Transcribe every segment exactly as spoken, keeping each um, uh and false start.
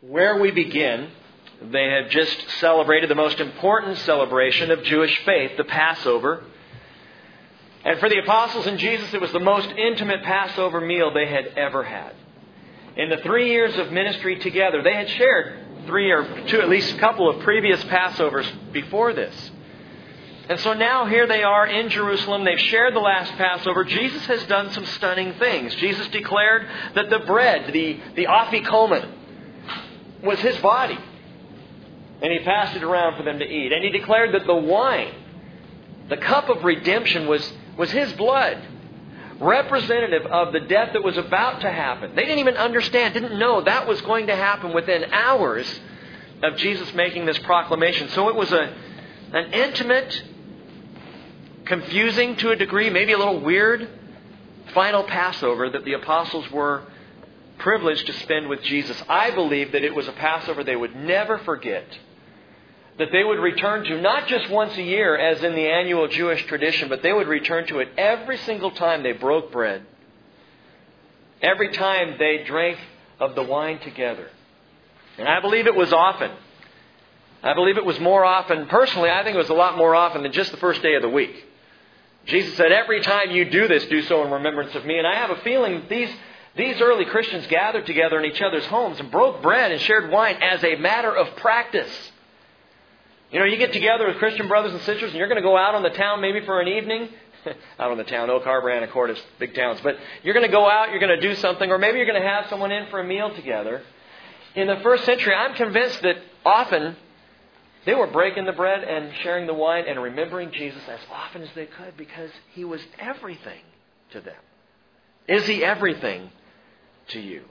where we begin, they had just celebrated the most important celebration of Jewish faith, the Passover. And for the apostles and Jesus, it was the most intimate Passover meal they had ever had. In the three years of ministry together, they had shared three or two, at least a couple of previous Passovers before this. And so now here they are in Jerusalem. They've shared the last Passover. Jesus has done some stunning things. Jesus declared that the bread, the, the afikomen, was His body. And He passed it around for them to eat. And He declared that the wine, the cup of redemption, was, was His blood, representative of the death that was about to happen. They didn't even understand, didn't know that was going to happen within hours of Jesus making this proclamation. So it was a an intimate, confusing to a degree, maybe a little weird, final Passover that the apostles were privileged to spend with Jesus. I believe that it was a Passover they would never forget, that they would return to not just once a year as in the annual Jewish tradition, but they would return to it every single time they broke bread, every time they drank of the wine together. And I believe it was often. I believe it was more often, personally, I think it was a lot more often than just the first day of the week. Jesus said, every time you do this, do so in remembrance of me. And I have a feeling these, these early Christians gathered together in each other's homes and broke bread and shared wine as a matter of practice. You know, you get together with Christian brothers and sisters and you're going to go out on the town maybe for an evening. Out on the town, Oak Harbor, Anacortes, big towns. But you're going to go out, you're going to do something, or maybe you're going to have someone in for a meal together. In the first century, I'm convinced that often they were breaking the bread and sharing the wine and remembering Jesus as often as they could because He was everything to them. Is He everything to you?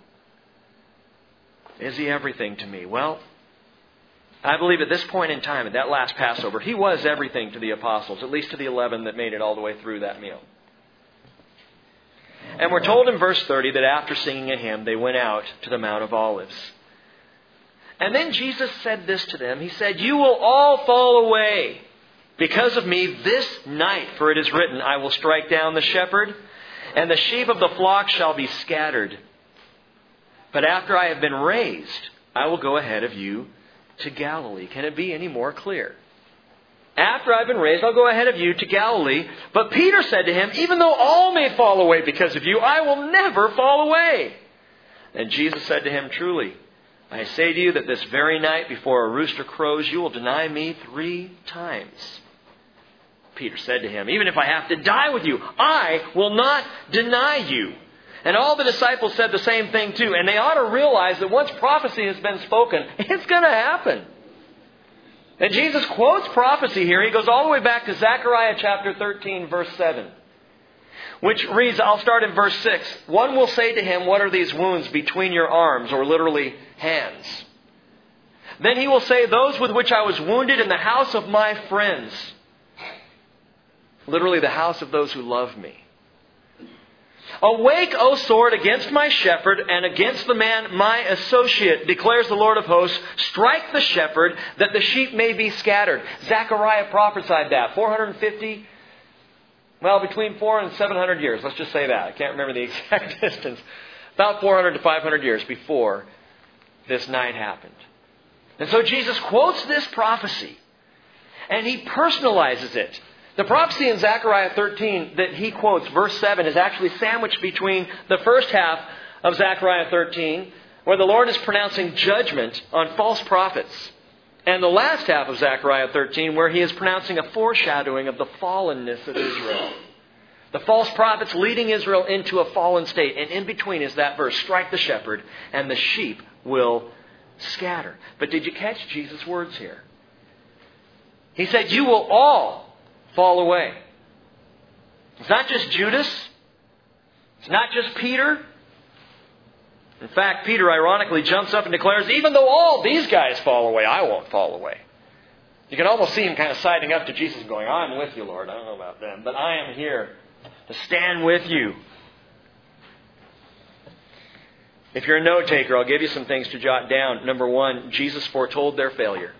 Is He everything to me? Well, I believe at this point in time, at that last Passover, He was everything to the apostles, at least to the eleven that made it all the way through that meal. And we're told in verse thirty that after singing a hymn, they went out to the Mount of Olives. And then Jesus said this to them. He said, you will all fall away because of me this night. For it is written, I will strike down the shepherd, and the sheep of the flock shall be scattered. But after I have been raised, I will go ahead of you to Galilee. Can it be any more clear? After I've been raised, I'll go ahead of you to Galilee. But Peter said to Him, even though all may fall away because of you, I will never fall away. And Jesus said to him, truly, I say to you that this very night before a rooster crows, you will deny me three times. Peter said to him, even if I have to die with you, I will not deny you. And all the disciples said the same thing too. And they ought to realize that once prophecy has been spoken, it's going to happen. And Jesus quotes prophecy here. He goes all the way back to Zechariah chapter thirteen, verse seven. Which reads, I'll start in verse six. One will say to him, what are these wounds between your arms, or literally hands? Then he will say, those with which I was wounded in the house of my friends. Literally the house of those who love me. Awake, O sword, against my shepherd and against the man, my associate, declares the Lord of hosts. Strike the shepherd that the sheep may be scattered. Zechariah prophesied that. four hundred fifty Well, between four and seven hundred years. Let's just say that. I can't remember the exact distance. About four hundred to five hundred years before this night happened. And so Jesus quotes this prophecy. And He personalizes it. The prophecy in Zechariah thirteen that he quotes, verse seven, is actually sandwiched between the first half of Zechariah thirteen, where the Lord is pronouncing judgment on false prophets, and the last half of Zechariah thirteen, where He is pronouncing a foreshadowing of the fallenness of Israel. The false prophets leading Israel into a fallen state. And in between is that verse, strike the shepherd and the sheep will scatter. But did you catch Jesus' words here? He said, you will all fall away. It's not just Judas. It's not just Peter. In fact, Peter ironically jumps up and declares, even though all these guys fall away, I won't fall away. You can almost see him kind of siding up to Jesus going, I'm with you, Lord. I don't know about them, but I am here to stand with you. If you're a note taker, I'll give you some things to jot down. Number one, Jesus foretold their failure.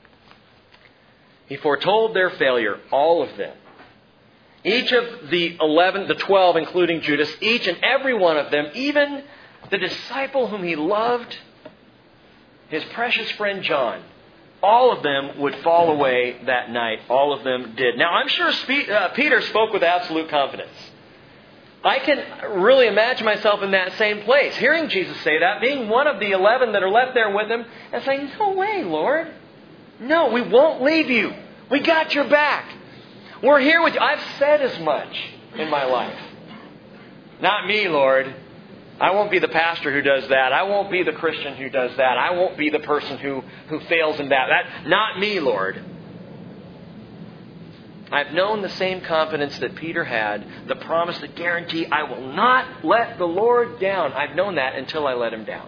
He foretold their failure, all of them. Each of the eleven, the twelve, including Judas, each and every one of them, even the disciple whom He loved, his precious friend John, all of them would fall away that night. All of them did. Now, I'm sure Spe- uh, Peter spoke with absolute confidence. I can really imagine myself in that same place, hearing Jesus say that, being one of the eleven that are left there with him, and saying, no way, Lord. No, we won't leave you. We got your back. We're here with you. I've said as much in my life. Not me, Lord. I won't be the pastor who does that. I won't be the Christian who does that. I won't be the person who, who fails in that. That. Not me, Lord. I've known the same confidence that Peter had, the promise, the guarantee, I will not let the Lord down. I've known that until I let Him down.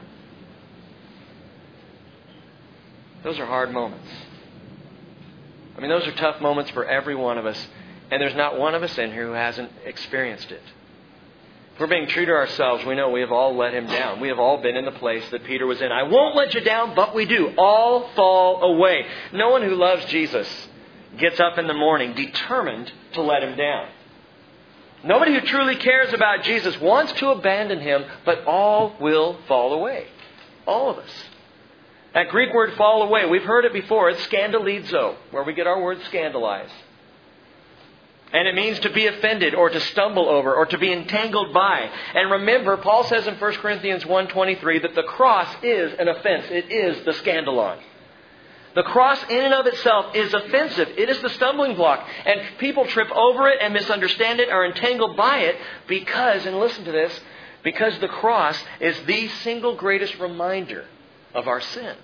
Those are hard moments. I mean, those are tough moments for every one of us. And there's not one of us in here who hasn't experienced it. If we're being true to ourselves, we know we have all let Him down. We have all been in the place that Peter was in. I won't let you down, but we do. All fall away. No one who loves Jesus gets up in the morning determined to let Him down. Nobody who truly cares about Jesus wants to abandon Him, but all will fall away. All of us. That Greek word fall away, we've heard it before. It's scandalizo, where we get our word scandalize. And it means to be offended or to stumble over or to be entangled by. And remember, Paul says in First Corinthians one twenty-three that the cross is an offense. It is the scandalon. The cross in and of itself is offensive. It is the stumbling block. And people trip over it and misunderstand it, are entangled by it because, and listen to this, because the cross is the single greatest reminder of our sin.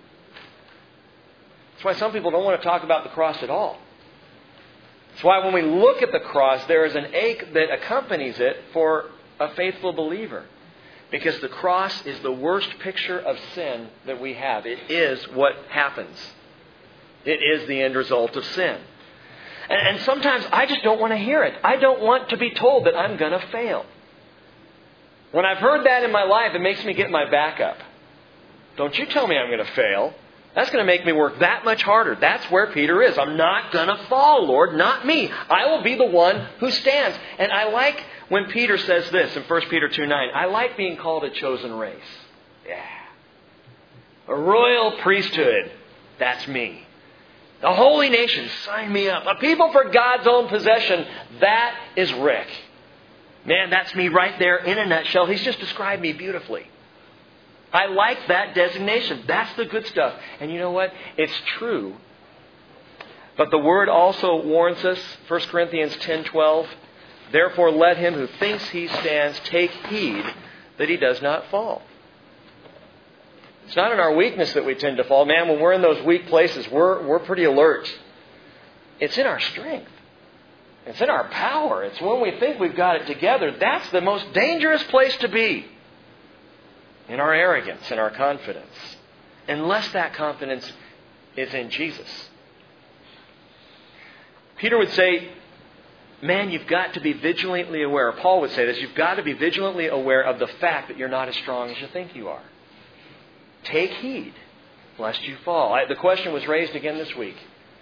That's why some people don't want to talk about the cross at all. That's why when we look at the cross, there is an ache that accompanies it for a faithful believer. Because the cross is the worst picture of sin that we have. It is what happens. It is the end result of sin. And, and sometimes I just don't want to hear it. I don't want to be told that I'm going to fail. When I've heard that in my life, it makes me get my back up. Don't you tell me I'm going to fail. That's going to make me work that much harder. That's where Peter is. I'm not going to fall, Lord, not me. I will be the one who stands. And I like when Peter says this in First Peter two nine. I like being called a chosen race. Yeah. A royal priesthood. That's me. A holy nation. Sign me up. A people for God's own possession. That is Rick. Man, that's me right there in a nutshell. He's just described me beautifully. I like that designation. That's the good stuff. And you know what? It's true. But the Word also warns us, First Corinthians ten twelve, therefore let him who thinks he stands take heed that he does not fall. It's not in our weakness that we tend to fall. Man, when we're in those weak places, we're, we're pretty alert. It's in our strength. It's in our power. It's when we think we've got it together. That's the most dangerous place to be. In our arrogance, in our confidence. Unless that confidence is in Jesus. Peter would say, man, you've got to be vigilantly aware. Paul would say this, you've got to be vigilantly aware of the fact that you're not as strong as you think you are. Take heed, lest you fall. I, the question was raised again this week.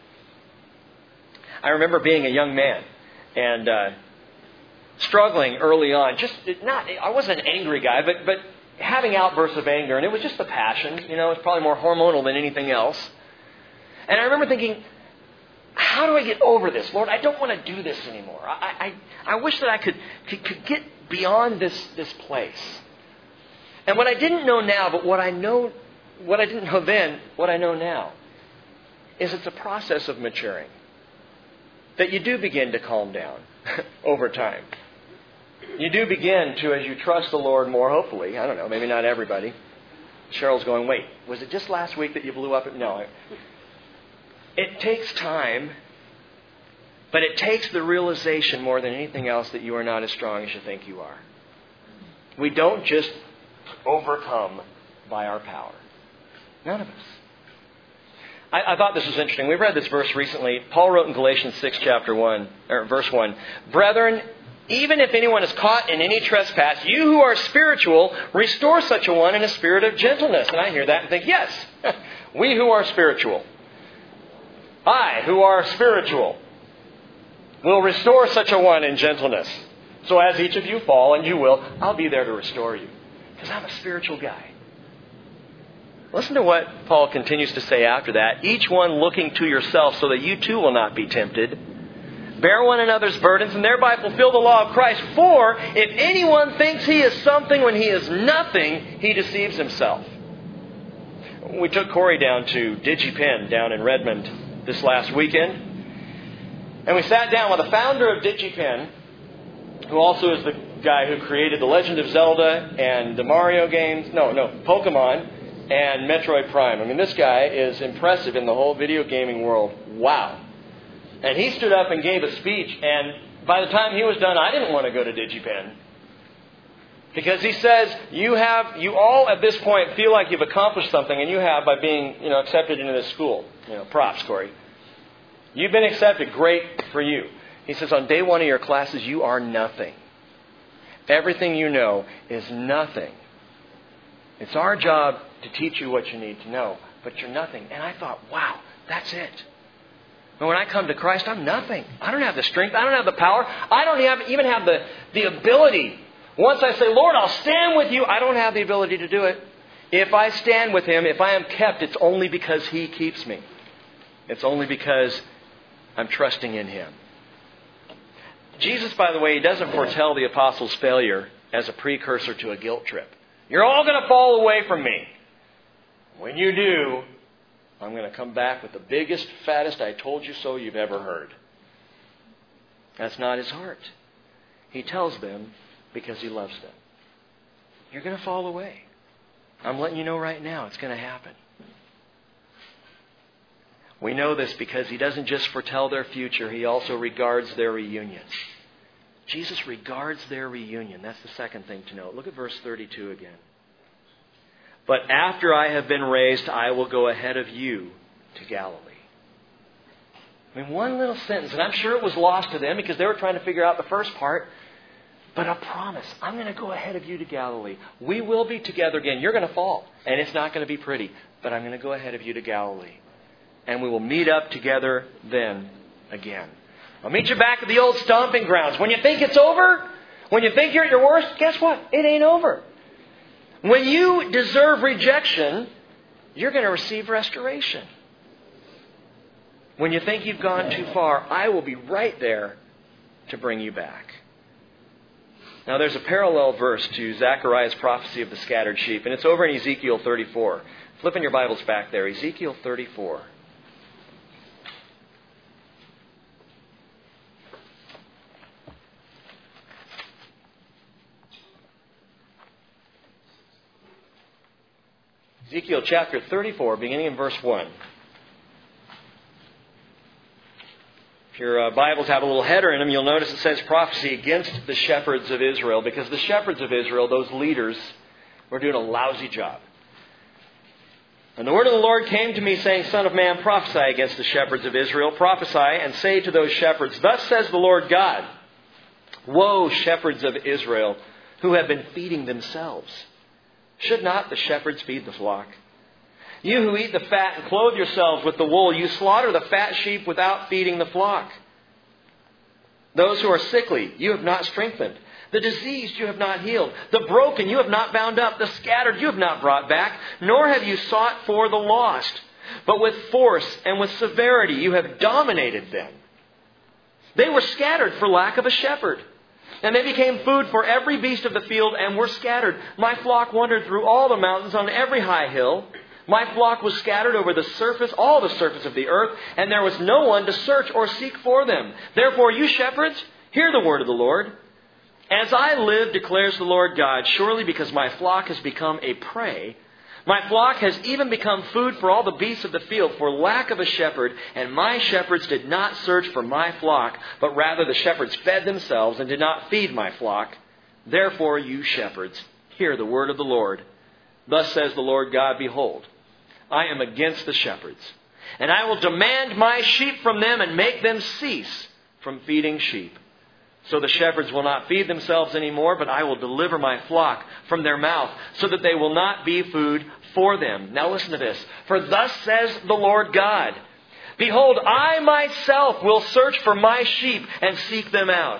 I remember being a young man and uh, struggling early on. Just not, I wasn't an angry guy, but but having outbursts of anger, and it was just the passion. You know, it's probably more hormonal than anything else. And I remember thinking, how do I get over this? Lord, I don't want to do this anymore. I I, I wish that I could, could, could get beyond this, this place. And what I didn't know now, but what I know, what I didn't know then, what I know now, is it's a process of maturing. That you do begin to calm down over time. You do begin to, as you trust the Lord more, hopefully. I don't know, maybe not everybody. Cheryl's going, wait, was it just last week that you blew up? No. It takes time, but it takes the realization more than anything else that you are not as strong as you think you are. We don't just overcome by our power. None of us. I, I thought this was interesting. We read this verse recently. Paul wrote in Galatians six, chapter one, or verse one, Brethren, even if anyone is caught in any trespass, you who are spiritual, restore such a one in a spirit of gentleness. And I hear that and think, yes, we who are spiritual, I who are spiritual, will restore such a one in gentleness. So as each of you fall, and you will, I'll be there to restore you. Because I'm a spiritual guy. Listen to what Paul continues to say after that. Each one looking to yourself so that you too will not be tempted. Bear one another's burdens and thereby fulfill the law of Christ. For if anyone thinks he is something when he is nothing, he deceives himself. We took Corey down to DigiPen down in Redmond this last weekend. And we sat down with the founder of DigiPen, who also is the guy who created The Legend of Zelda and the Mario games. No, no, Pokemon and Metroid Prime. I mean, this guy is impressive in the whole video gaming world. Wow. And he stood up and gave a speech, and by the time he was done, I didn't want to go to DigiPen. Because he says, you have, you all at this point feel like you've accomplished something, and you have by being, you know, accepted into this school. You know, props, Corey. You've been accepted. Great for you. He says, on day one of your classes, you are nothing. Everything you know is nothing. It's our job to teach you what you need to know, but you're nothing. And I thought, wow, that's it. And when I come to Christ, I'm nothing. I don't have the strength. I don't have the power. I don't have, even have the, the ability. Once I say, Lord, I'll stand with you, I don't have the ability to do it. If I stand with Him, if I am kept, it's only because He keeps me. It's only because I'm trusting in Him. Jesus, by the way, He doesn't foretell the apostles' failure as a precursor to a guilt trip. You're all going to fall away from me. When you do, I'm going to come back with the biggest, fattest I told you so you've ever heard. That's not His heart. He tells them because He loves them. You're going to fall away. I'm letting you know right now it's going to happen. We know this because He doesn't just foretell their future, He also regards their reunion. Jesus regards their reunion. That's the second thing to note. Look at verse thirty-two again. But after I have been raised, I will go ahead of you to Galilee. I mean, one little sentence, and I'm sure it was lost to them because they were trying to figure out the first part. But a promise. I'm going to go ahead of you to Galilee. We will be together again. You're going to fall, and it's not going to be pretty. But I'm going to go ahead of you to Galilee. And we will meet up together then again. I'll meet you back at the old stomping grounds. When you think it's over, when you think you're at your worst, guess what? It ain't over. When you deserve rejection, you're going to receive restoration. When you think you've gone too far, I will be right there to bring you back. Now there's a parallel verse to Zechariah's prophecy of the scattered sheep, and it's over in Ezekiel thirty-four. Flip in your Bibles back there, Ezekiel thirty-four. Ezekiel chapter thirty-four, beginning in verse one. If your uh, Bibles have a little header in them, you'll notice it says prophecy against the shepherds of Israel, because the shepherds of Israel, those leaders, were doing a lousy job. And the word of the Lord came to me, saying, Son of man, prophesy against the shepherds of Israel. Prophesy and say to those shepherds, Thus says the Lord God, Woe, shepherds of Israel, who have been feeding themselves. Should not the shepherds feed the flock? You who eat the fat and clothe yourselves with the wool, you slaughter the fat sheep without feeding the flock. Those who are sickly, you have not strengthened. The diseased you have not healed. The broken you have not bound up. The scattered you have not brought back. Nor have you sought for the lost. But with force and with severity you have dominated them. They were scattered for lack of a shepherd. And they became food for every beast of the field and were scattered. My flock wandered through all the mountains on every high hill. My flock was scattered over the surface, all the surface of the earth, and there was no one to search or seek for them. Therefore, you shepherds, hear the word of the Lord. As I live, declares the Lord God, surely because my flock has become a prey, my flock has even become food for all the beasts of the field for lack of a shepherd, and my shepherds did not search for my flock, but rather the shepherds fed themselves and did not feed my flock. Therefore, you shepherds, hear the word of the Lord. Thus says the Lord God, Behold, I am against the shepherds, and I will demand my sheep from them and make them cease from feeding sheep. So the shepherds will not feed themselves anymore, but I will deliver my flock from their mouth, so that they will not be food for them. Now listen to this. For thus says the Lord God, Behold, I myself will search for my sheep and seek them out.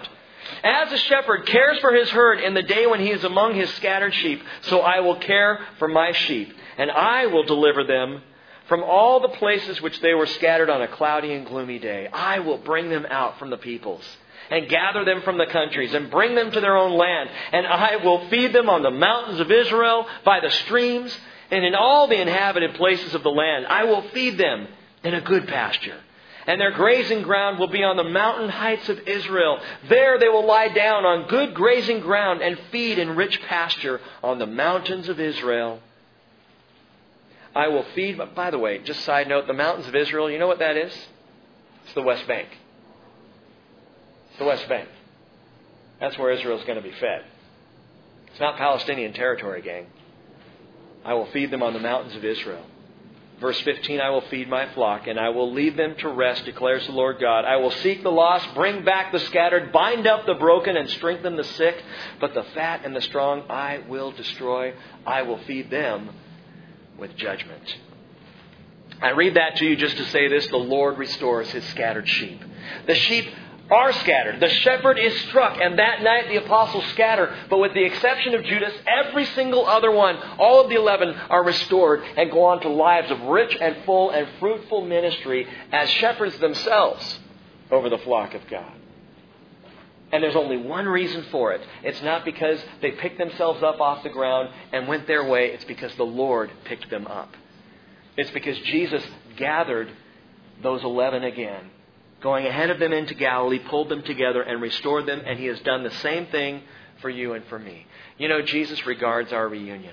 As a shepherd cares for his herd in the day when he is among his scattered sheep, so I will care for my sheep, and I will deliver them from all the places which they were scattered on a cloudy and gloomy day. I will bring them out from the peoples and gather them from the countries and bring them to their own land. And I will feed them on the mountains of Israel, by the streams, and in all the inhabited places of the land. I will feed them in a good pasture. And their grazing ground will be on the mountain heights of Israel. There they will lie down on good grazing ground and feed in rich pasture on the mountains of Israel. I will feed, but by the way, just side note, the mountains of Israel, you know what that is? It's the West Bank. It's the West Bank. That's where Israel's going to be fed. It's not Palestinian territory, gang. I will feed them on the mountains of Israel. Verse fifteen, I will feed my flock, and I will lead them to rest, declares the Lord God. I will seek the lost, bring back the scattered, bind up the broken, and strengthen the sick. But the fat and the strong I will destroy. I will feed them with judgment. I read that to you just to say this: the Lord restores His scattered sheep. The sheep are scattered. The shepherd is struck, and that night the apostles scatter. But with the exception of Judas, every single other one, all of the eleven, are restored and go on to lives of rich and full and fruitful ministry as shepherds themselves over the flock of God. And there's only one reason for it. It's not because they picked themselves up off the ground and went their way. It's because the Lord picked them up. It's because Jesus gathered those eleven again, going ahead of them into Galilee, pulled them together and restored them. And He has done the same thing for you and for me. You know, Jesus regards our reunion.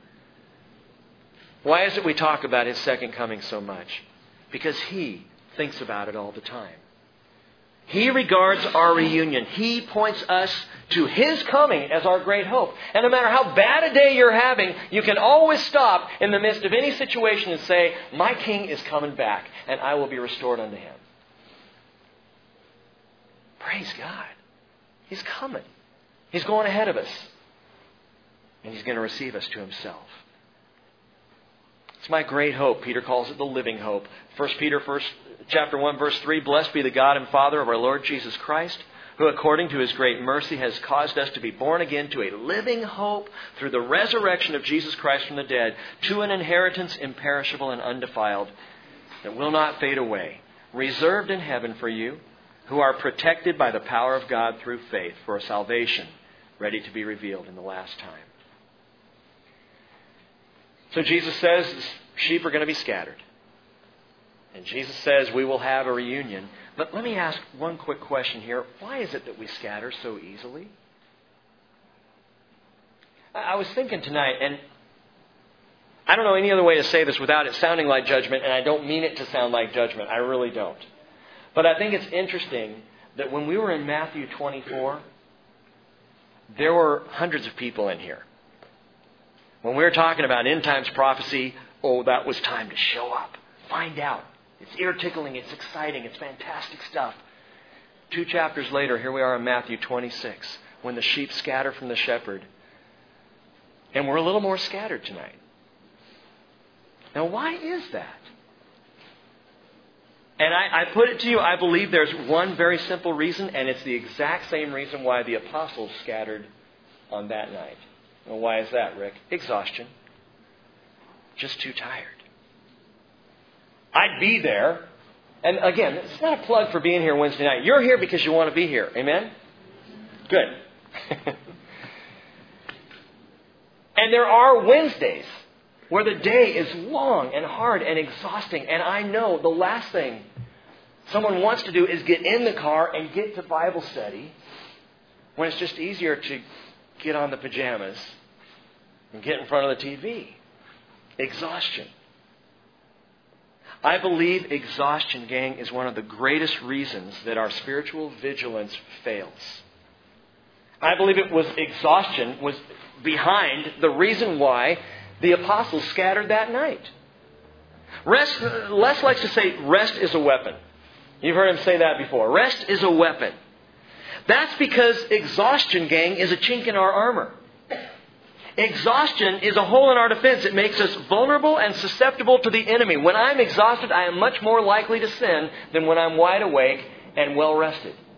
Why is it we talk about His second coming so much? Because He thinks about it all the time. He regards our reunion. He points us to His coming as our great hope. And no matter how bad a day you're having, you can always stop in the midst of any situation and say, my King is coming back, and I will be restored unto Him. Praise God. He's coming. He's going ahead of us. And He's going to receive us to Himself. It's my great hope. Peter calls it the living hope. First Peter first, chapter one, verse three, Blessed be the God and Father of our Lord Jesus Christ, who according to His great mercy has caused us to be born again to a living hope through the resurrection of Jesus Christ from the dead, to an inheritance imperishable and undefiled, that will not fade away, reserved in heaven for you, who are protected by the power of God through faith for a salvation ready to be revealed in the last time. So Jesus says sheep are going to be scattered. And Jesus says we will have a reunion. But let me ask one quick question here. Why is it that we scatter so easily? I was thinking tonight, and I don't know any other way to say this without it sounding like judgment, and I don't mean it to sound like judgment. I really don't. But I think it's interesting that when we were in Matthew twenty-four, there were hundreds of people in here. When we were talking about end times prophecy, oh, that was time to show up. Find out. It's ear-tickling. It's exciting. It's fantastic stuff. Two chapters later, here we are in Matthew twenty-six, when the sheep scatter from the shepherd. And we're a little more scattered tonight. Now, why is that? And I, I put it to you, I believe there's one very simple reason, and it's the exact same reason why the apostles scattered on that night. Well, why is that, Rick? Exhaustion. Just too tired. I'd be there. And again, it's not a plug for being here Wednesday night. You're here because you want to be here. Amen? Good. And there are Wednesdays where the day is long and hard and exhausting. And I know the last thing someone wants to do is get in the car and get to Bible study when it's just easier to get on the pajamas and get in front of the T V. Exhaustion. I believe exhaustion, gang, is one of the greatest reasons that our spiritual vigilance fails. I believe it was exhaustion was behind the reason why the apostles scattered that night. Rest, Les likes to say, rest is a weapon. You've heard him say that before. Rest is a weapon. That's because exhaustion, gang, is a chink in our armor. Exhaustion is a hole in our defense. It makes us vulnerable and susceptible to the enemy. When I'm exhausted, I am much more likely to sin than when I'm wide awake and well rested.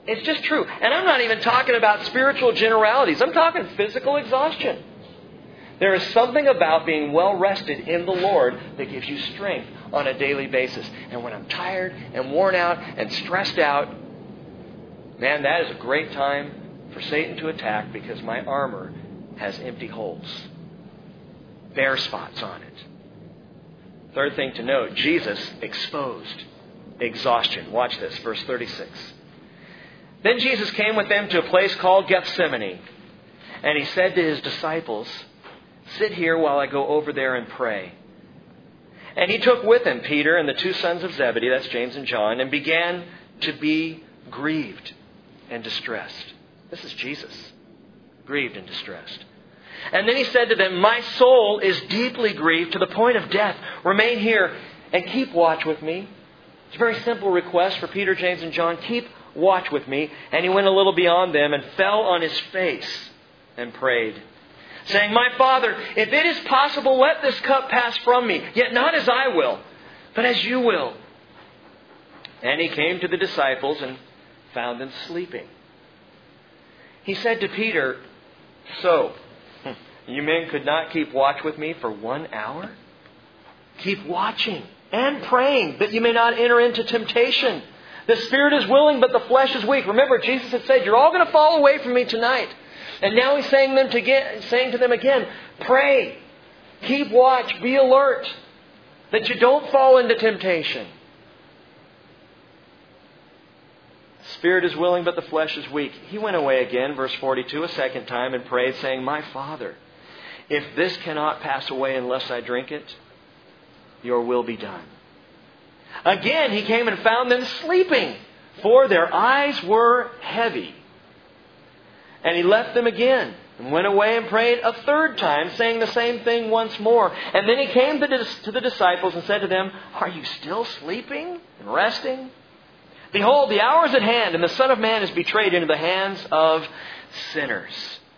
It's just true. And I'm not even talking about spiritual generalities. I'm talking physical exhaustion. There is something about being well rested in the Lord that gives you strength on a daily basis. And when I'm tired and worn out and stressed out, man, that is a great time for Satan to attack because my armor has empty holes, bare spots on it. Third thing to note, Jesus exposed exhaustion. Watch this, verse thirty-six. Then Jesus came with them to a place called Gethsemane, and He said to His disciples, "Sit here while I go over there and pray." And He took with Him Peter and the two sons of Zebedee, that's James and John, and began to be grieved and distressed. This is Jesus, grieved and distressed. And then He said to them, "My soul is deeply grieved to the point of death. Remain here and keep watch with me." It's a very simple request for Peter, James, and John. Keep watch with me. And He went a little beyond them and fell on His face and prayed, saying, "My Father, if it is possible, let this cup pass from me. Yet not as I will, but as You will." And He came to the disciples and found them sleeping. He said to Peter, "So, you men could not keep watch with me for one hour? Keep watching and praying that you may not enter into temptation. The spirit is willing, but the flesh is weak." Remember, Jesus had said, "You're all going to fall away from me tonight." And now He's saying, them to get, saying to them again, pray, keep watch, be alert, that you don't fall into temptation. The spirit is willing, but the flesh is weak. He went away again, verse forty-two, a second time, and prayed, saying, "My Father, if this cannot pass away unless I drink it, Your will be done." Again, He came and found them sleeping, for their eyes were heavy. And He left them again and went away and prayed a third time, saying the same thing once more. And then He came to the disciples and said to them, "Are you still sleeping and resting? Behold, the hour is at hand, and the Son of Man is betrayed into the hands of sinners."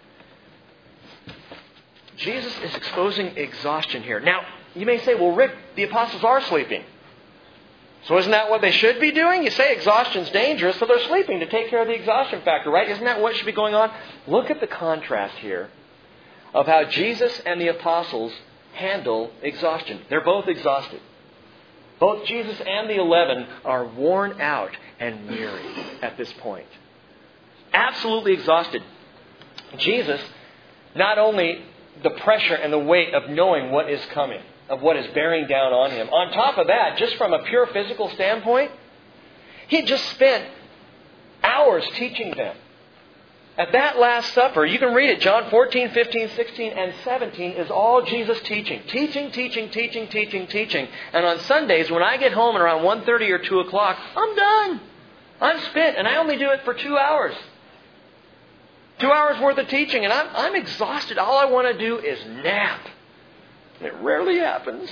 Jesus is exposing exhaustion here. Now, you may say, "Well, Rick, the apostles are sleeping. So isn't that what they should be doing? You say exhaustion's dangerous, so they're sleeping to take care of the exhaustion factor, right? Isn't that what should be going on?" Look at the contrast here of how Jesus and the apostles handle exhaustion. They're both exhausted. Both Jesus and the eleven are worn out and weary at this point. Absolutely exhausted. Jesus, not only the pressure and the weight of knowing what is coming, of what is bearing down on Him. On top of that, just from a pure physical standpoint, He just spent hours teaching them. At that Last Supper, you can read it, John fourteen, fifteen, sixteen, and seventeen is all Jesus teaching. Teaching, teaching, teaching, teaching, teaching. And on Sundays, when I get home at around one thirty or two o'clock, I'm done. I'm spent, and I only do it for two hours. Two hours worth of teaching, and I'm, I'm exhausted. All I want to do is nap. It rarely happens.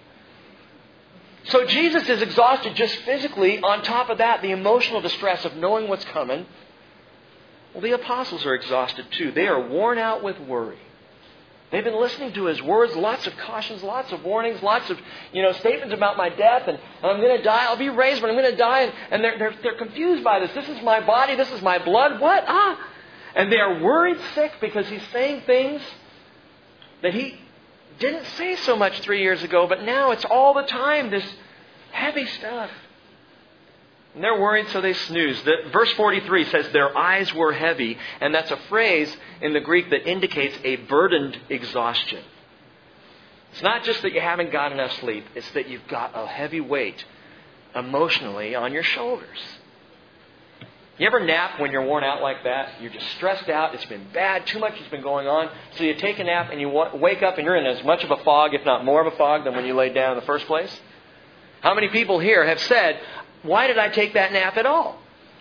So Jesus is exhausted just physically. On top of that, the emotional distress of knowing what's coming. Well, the apostles are exhausted too. They are worn out with worry. They've been listening to His words, lots of cautions, lots of warnings, lots of you know statements about my death, and, and I'm going to die. I'll be raised, but I'm going to die. And, and they're, they're, they're confused by this. This is my body. This is my blood. What? Ah! And they are worried sick because He's saying things that He didn't say so much three years ago, but now it's all the time, this heavy stuff. And they're worried, so they snooze. The, verse forty-three says their eyes were heavy, and that's a phrase in the Greek that indicates a burdened exhaustion. It's not just that you haven't got enough sleep, it's that you've got a heavy weight emotionally on your shoulders. You ever nap when you're worn out like that? You're just stressed out. It's been bad. Too much has been going on. So you take a nap and you wake up and you're in as much of a fog, if not more of a fog, than when you laid down in the first place. How many people here have said, "Why did I take that nap at all?"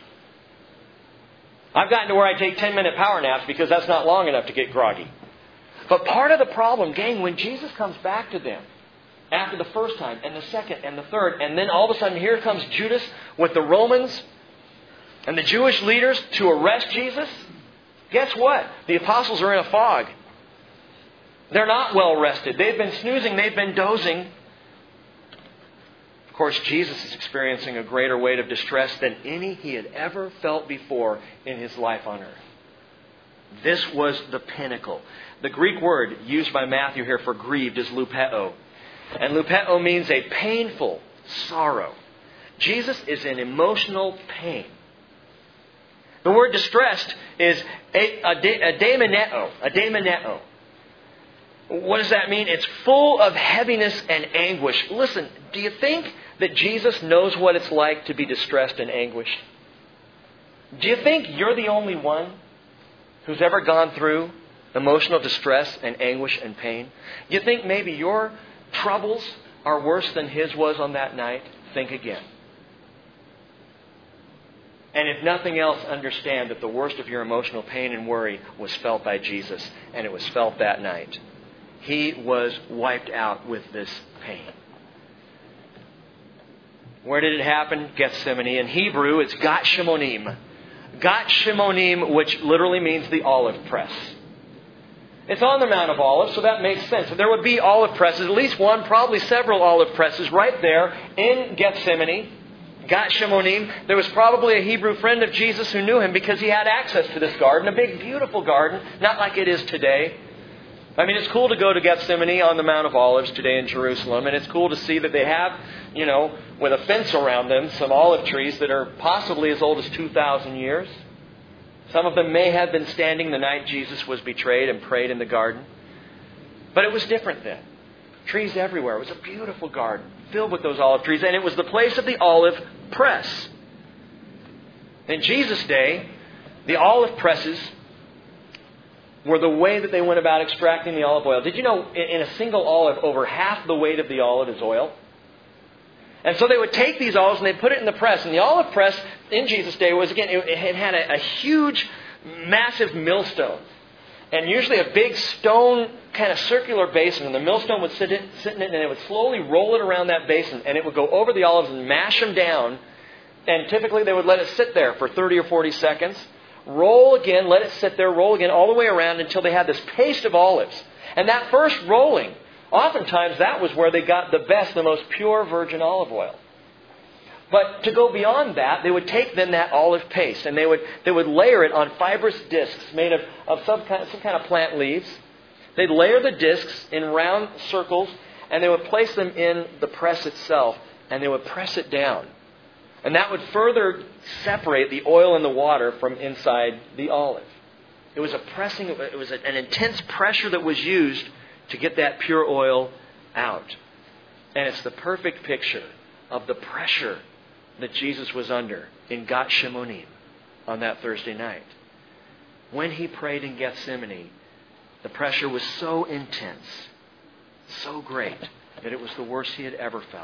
I've gotten to where I take ten-minute power naps because that's not long enough to get groggy. But part of the problem, gang, when Jesus comes back to them after the first time and the second and the third, and then all of a sudden here comes Judas with the Romans and the Jewish leaders to arrest Jesus, guess what? The apostles are in a fog. They're not well rested. They've been snoozing. They've been dozing. Of Of course, Jesus is experiencing a greater weight of distress than any he had ever felt before in his life on earth. This was the pinnacle. The Greek word used by Matthew here for grieved is lupeo. And lupeo means a painful sorrow. Jesus is in emotional pain. The word distressed is a, a, a daimoneo. A daimoneo. What does that mean? It's full of heaviness and anguish. Listen, do you think that Jesus knows what it's like to be distressed and anguished? Do you think you're the only one who's ever gone through emotional distress and anguish and pain? Do you think maybe your troubles are worse than his was on that night? Think again. And if nothing else, understand that the worst of your emotional pain and worry was felt by Jesus, and it was felt that night. He was wiped out with this pain. Where did it happen? Gethsemane. In Hebrew, it's Gat Shimonim. Gat Shimonim, which literally means the olive press. It's on the Mount of Olives, so that makes sense. There would be olive presses, at least one, probably several olive presses right there in Gethsemane. Gat Shimonim. There was probably a Hebrew friend of Jesus who knew him because he had access to this garden, a big, beautiful garden, not like it is today. I mean, it's cool to go to Gethsemane on the Mount of Olives today in Jerusalem, and it's cool to see that they have, you know, with a fence around them, some olive trees that are possibly as old as two thousand years. Some of them may have been standing the night Jesus was betrayed and prayed in the garden. But it was different then. Trees everywhere. It was a beautiful garden filled with those olive trees, and it was the place of the olive press. In Jesus' day, the olive presses were the way that they went about extracting the olive oil. Did you know in a single olive, over half the weight of the olive is oil? And so they would take these olives and they'd put it in the press. And the olive press in Jesus' day was, again, it, it had a, a huge, massive millstone. And usually a big stone kind of circular basin. And the millstone would sit, in, sit in it and it would slowly roll it around that basin. And it would go over the olives and mash them down. And typically they would let it sit there for thirty or forty seconds. Roll again, let it sit there, roll again, all the way around until they had this paste of olives. And that first rolling, oftentimes that was where they got the best, the most pure virgin olive oil. But to go beyond that, they would take then that olive paste and they would they would layer it on fibrous discs made of, of some kind, some kind of plant leaves. They'd layer the discs in round circles and they would place them in the press itself and they would press it down. And that would further separate the oil and the water from inside the olive. It was a pressing, it was an intense pressure that was used to get that pure oil out. And it's the perfect picture of the pressure that Jesus was under in Gat Shimonim on that Thursday night. When he prayed in Gethsemane, the pressure was so intense, so great, that it was the worst he had ever felt.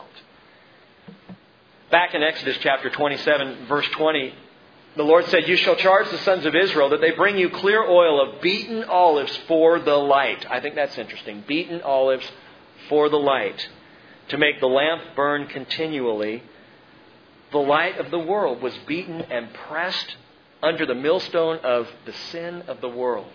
Back in Exodus chapter twenty-seven, verse twenty, the Lord said, "You shall charge the sons of Israel that they bring you clear oil of beaten olives for the light." I think that's interesting. Beaten olives for the light, to make the lamp burn continually. The light of the world was beaten and pressed under the millstone of the sin of the world.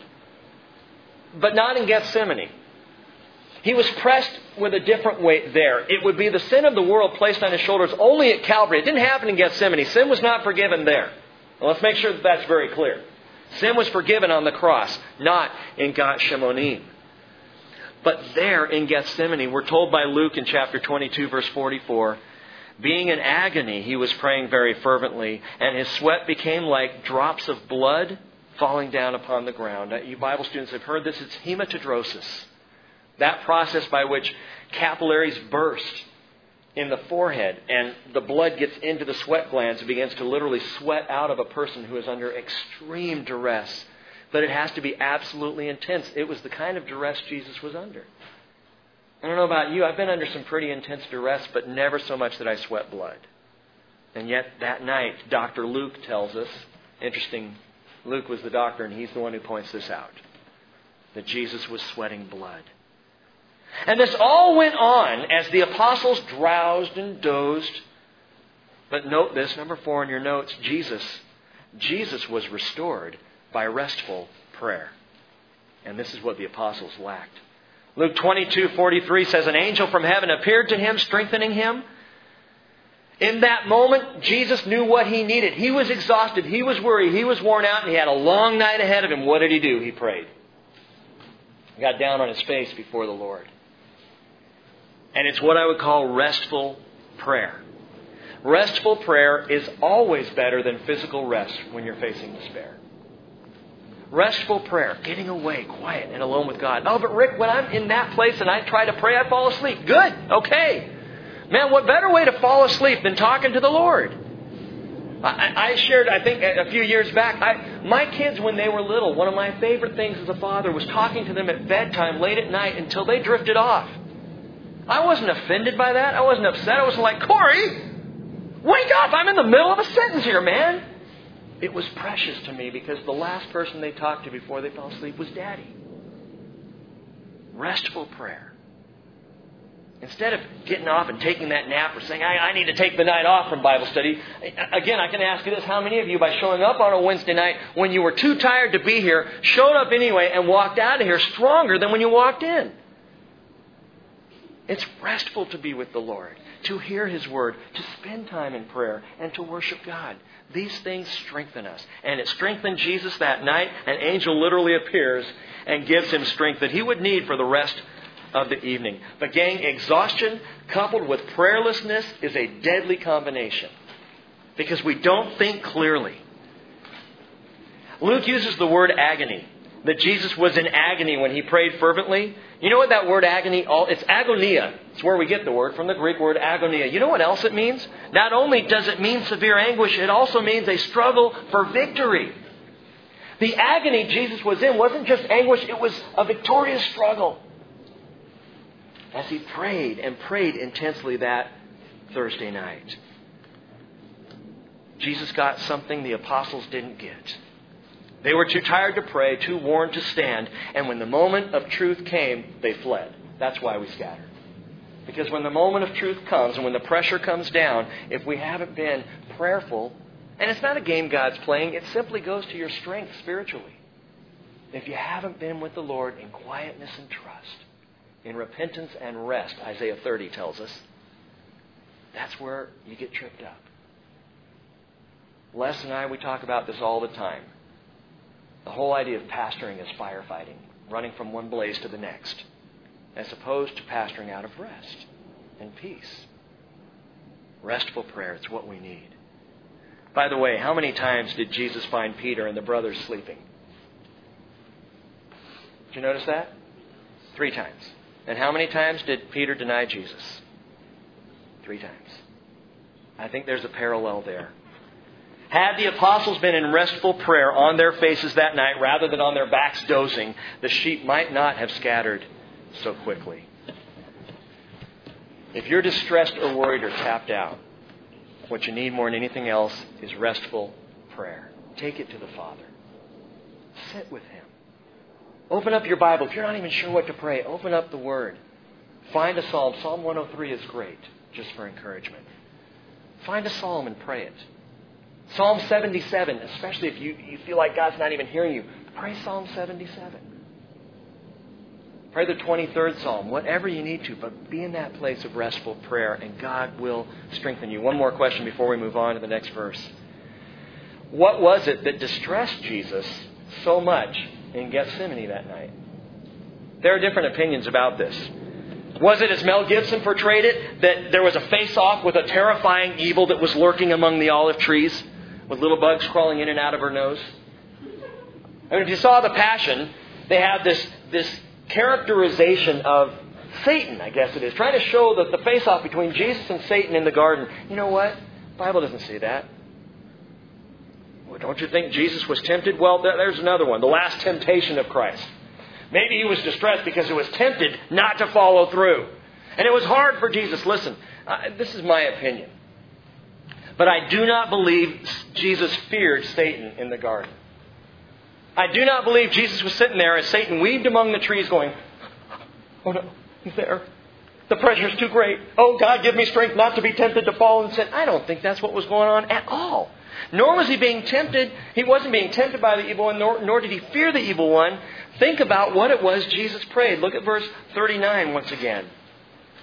But not in Gethsemane. He was pressed with a different weight there. It would be the sin of the world placed on his shoulders only at Calvary. It didn't happen in Gethsemane. Sin was not forgiven there. Well, let's make sure that that's very clear. Sin was forgiven on the cross, not in Gat Shimonim. But there in Gethsemane, we're told by Luke in chapter twenty-two, verse forty-four, being in agony, he was praying very fervently, and his sweat became like drops of blood falling down upon the ground. Now, you Bible students have heard this. It's hematidrosis. That process by which capillaries burst in the forehead and the blood gets into the sweat glands and begins to literally sweat out of a person who is under extreme duress. But it has to be absolutely intense. It was the kind of duress Jesus was under. I don't know about you. I've been under some pretty intense duress, but never so much that I sweat blood. And yet that night, Doctor Luke tells us, interesting, Luke was the doctor and he's the one who points this out, that Jesus was sweating blood. And this all went on as the apostles drowsed and dozed. But note this, number four in your notes, Jesus, Jesus was restored by restful prayer. And this is what the apostles lacked. Luke twenty-two forty-three says, an angel from heaven appeared to him, strengthening him. In that moment, Jesus knew what he needed. He was exhausted. He was worried. He was worn out. And he had a long night ahead of him. What did he do? He prayed. He got down on his face before the Lord. And it's what I would call restful prayer. Restful prayer is always better than physical rest when you're facing despair. Restful prayer, getting away, quiet and alone with God. Oh, but Rick, when I'm in that place and I try to pray, I fall asleep. Good. Okay. Man, what better way to fall asleep than talking to the Lord? I, I shared, I think, a few years back, I, my kids, when they were little, one of my favorite things as a father was talking to them at bedtime late at night until they drifted off. I wasn't offended by that. I wasn't upset. I wasn't like, Corey, wake up! I'm in the middle of a sentence here, man. It was precious to me because the last person they talked to before they fell asleep was Daddy. Restful prayer. Instead of getting off and taking that nap or saying, I, I need to take the night off from Bible study. Again, I can ask you this. How many of you, by showing up on a Wednesday night when you were too tired to be here, showed up anyway and walked out of here stronger than when you walked in? It's restful to be with the Lord, to hear His Word, to spend time in prayer, and to worship God. These things strengthen us. And it strengthened Jesus that night. An angel literally appears and gives him strength that he would need for the rest of the evening. But gang, exhaustion coupled with prayerlessness is a deadly combination because we don't think clearly. Luke uses the word agony, that Jesus was in agony when He prayed fervently. You know what that word agony, it's agonia. It's where we get the word from, the Greek word agonia. You know what else it means? Not only does it mean severe anguish, it also means a struggle for victory. The agony Jesus was in wasn't just anguish, it was a victorious struggle. As He prayed and prayed intensely that Thursday night. Jesus got something the apostles didn't get. They were too tired to pray, too worn to stand, and when the moment of truth came, they fled. That's why we scatter. Because when the moment of truth comes and when the pressure comes down, if we haven't been prayerful, and it's not a game God's playing, it simply goes to your strength spiritually. If you haven't been with the Lord in quietness and trust, in repentance and rest, Isaiah thirty tells us, that's where you get tripped up. Les and I, we talk about this all the time. The whole idea of pastoring is firefighting, running from one blaze to the next, as opposed to pastoring out of rest and peace. Restful prayer, it's what we need. By the way, how many times did Jesus find Peter and the brothers sleeping? Did you notice that? Three times. And how many times did Peter deny Jesus? Three times. I think there's a parallel there. Had the apostles been in restful prayer on their faces that night rather than on their backs dozing, the sheep might not have scattered so quickly. If you're distressed or worried or tapped out, what you need more than anything else is restful prayer. Take it to the Father. Sit with Him. Open up your Bible. If you're not even sure what to pray, open up the Word. Find a psalm. Psalm one oh three is great, just for encouragement. Find a psalm and pray it. Psalm seventy-seven, especially if you, you feel like God's not even hearing you, pray Psalm seventy-seven. Pray the twenty-third Psalm, whatever you need to, but be in that place of restful prayer and God will strengthen you. One more question before we move on to the next verse. What was it that distressed Jesus so much in Gethsemane that night? There are different opinions about this. Was it, as Mel Gibson portrayed it, that there was a face-off with a terrifying evil that was lurking among the olive trees with little bugs crawling in and out of her nose? I mean, if you saw The Passion, they have this, this characterization of Satan, I guess it is, trying to show that the face-off between Jesus and Satan in the garden. You know what? The Bible doesn't say that. Well, don't you think Jesus was tempted? Well, there's another one. The last temptation of Christ. Maybe He was distressed because He was tempted not to follow through. And it was hard for Jesus. Listen, uh, this is my opinion. But I do not believe Jesus feared Satan in the garden. I do not believe Jesus was sitting there as Satan weaved among the trees going, oh no, He's there. The pressure's too great. Oh God, give me strength not to be tempted to fall in sin. I don't think that's what was going on at all. Nor was He being tempted. He wasn't being tempted by the evil one, nor, nor did He fear the evil one. Think about what it was Jesus prayed. Look at verse thirty-nine once again.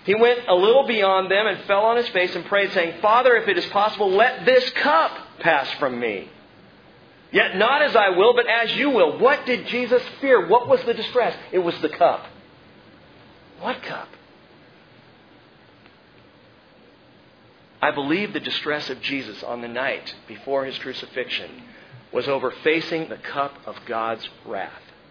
He went a little beyond them and fell on his face and prayed, saying, Father, if it is possible, let this cup pass from me. Yet not as I will, but as you will. What did Jesus fear? What was the distress? It was the cup. What cup? I believe the distress of Jesus on the night before His crucifixion was over facing the cup of God's wrath.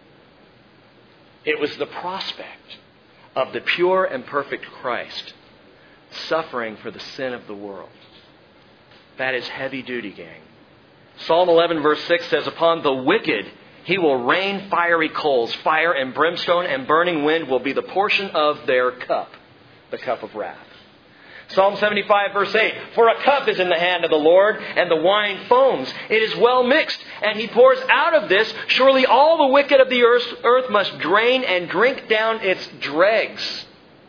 It was the prospect of the pure and perfect Christ suffering for the sin of the world. That is heavy duty, gang. Psalm eleven verse six says, Upon the wicked He will rain fiery coals. Fire and brimstone and burning wind will be the portion of their cup, the cup of wrath. Psalm seventy-five verse eight, For a cup is in the hand of the Lord, and the wine foams. It is well mixed, and He pours out of this. Surely all the wicked of the earth, earth must drain and drink down its dregs.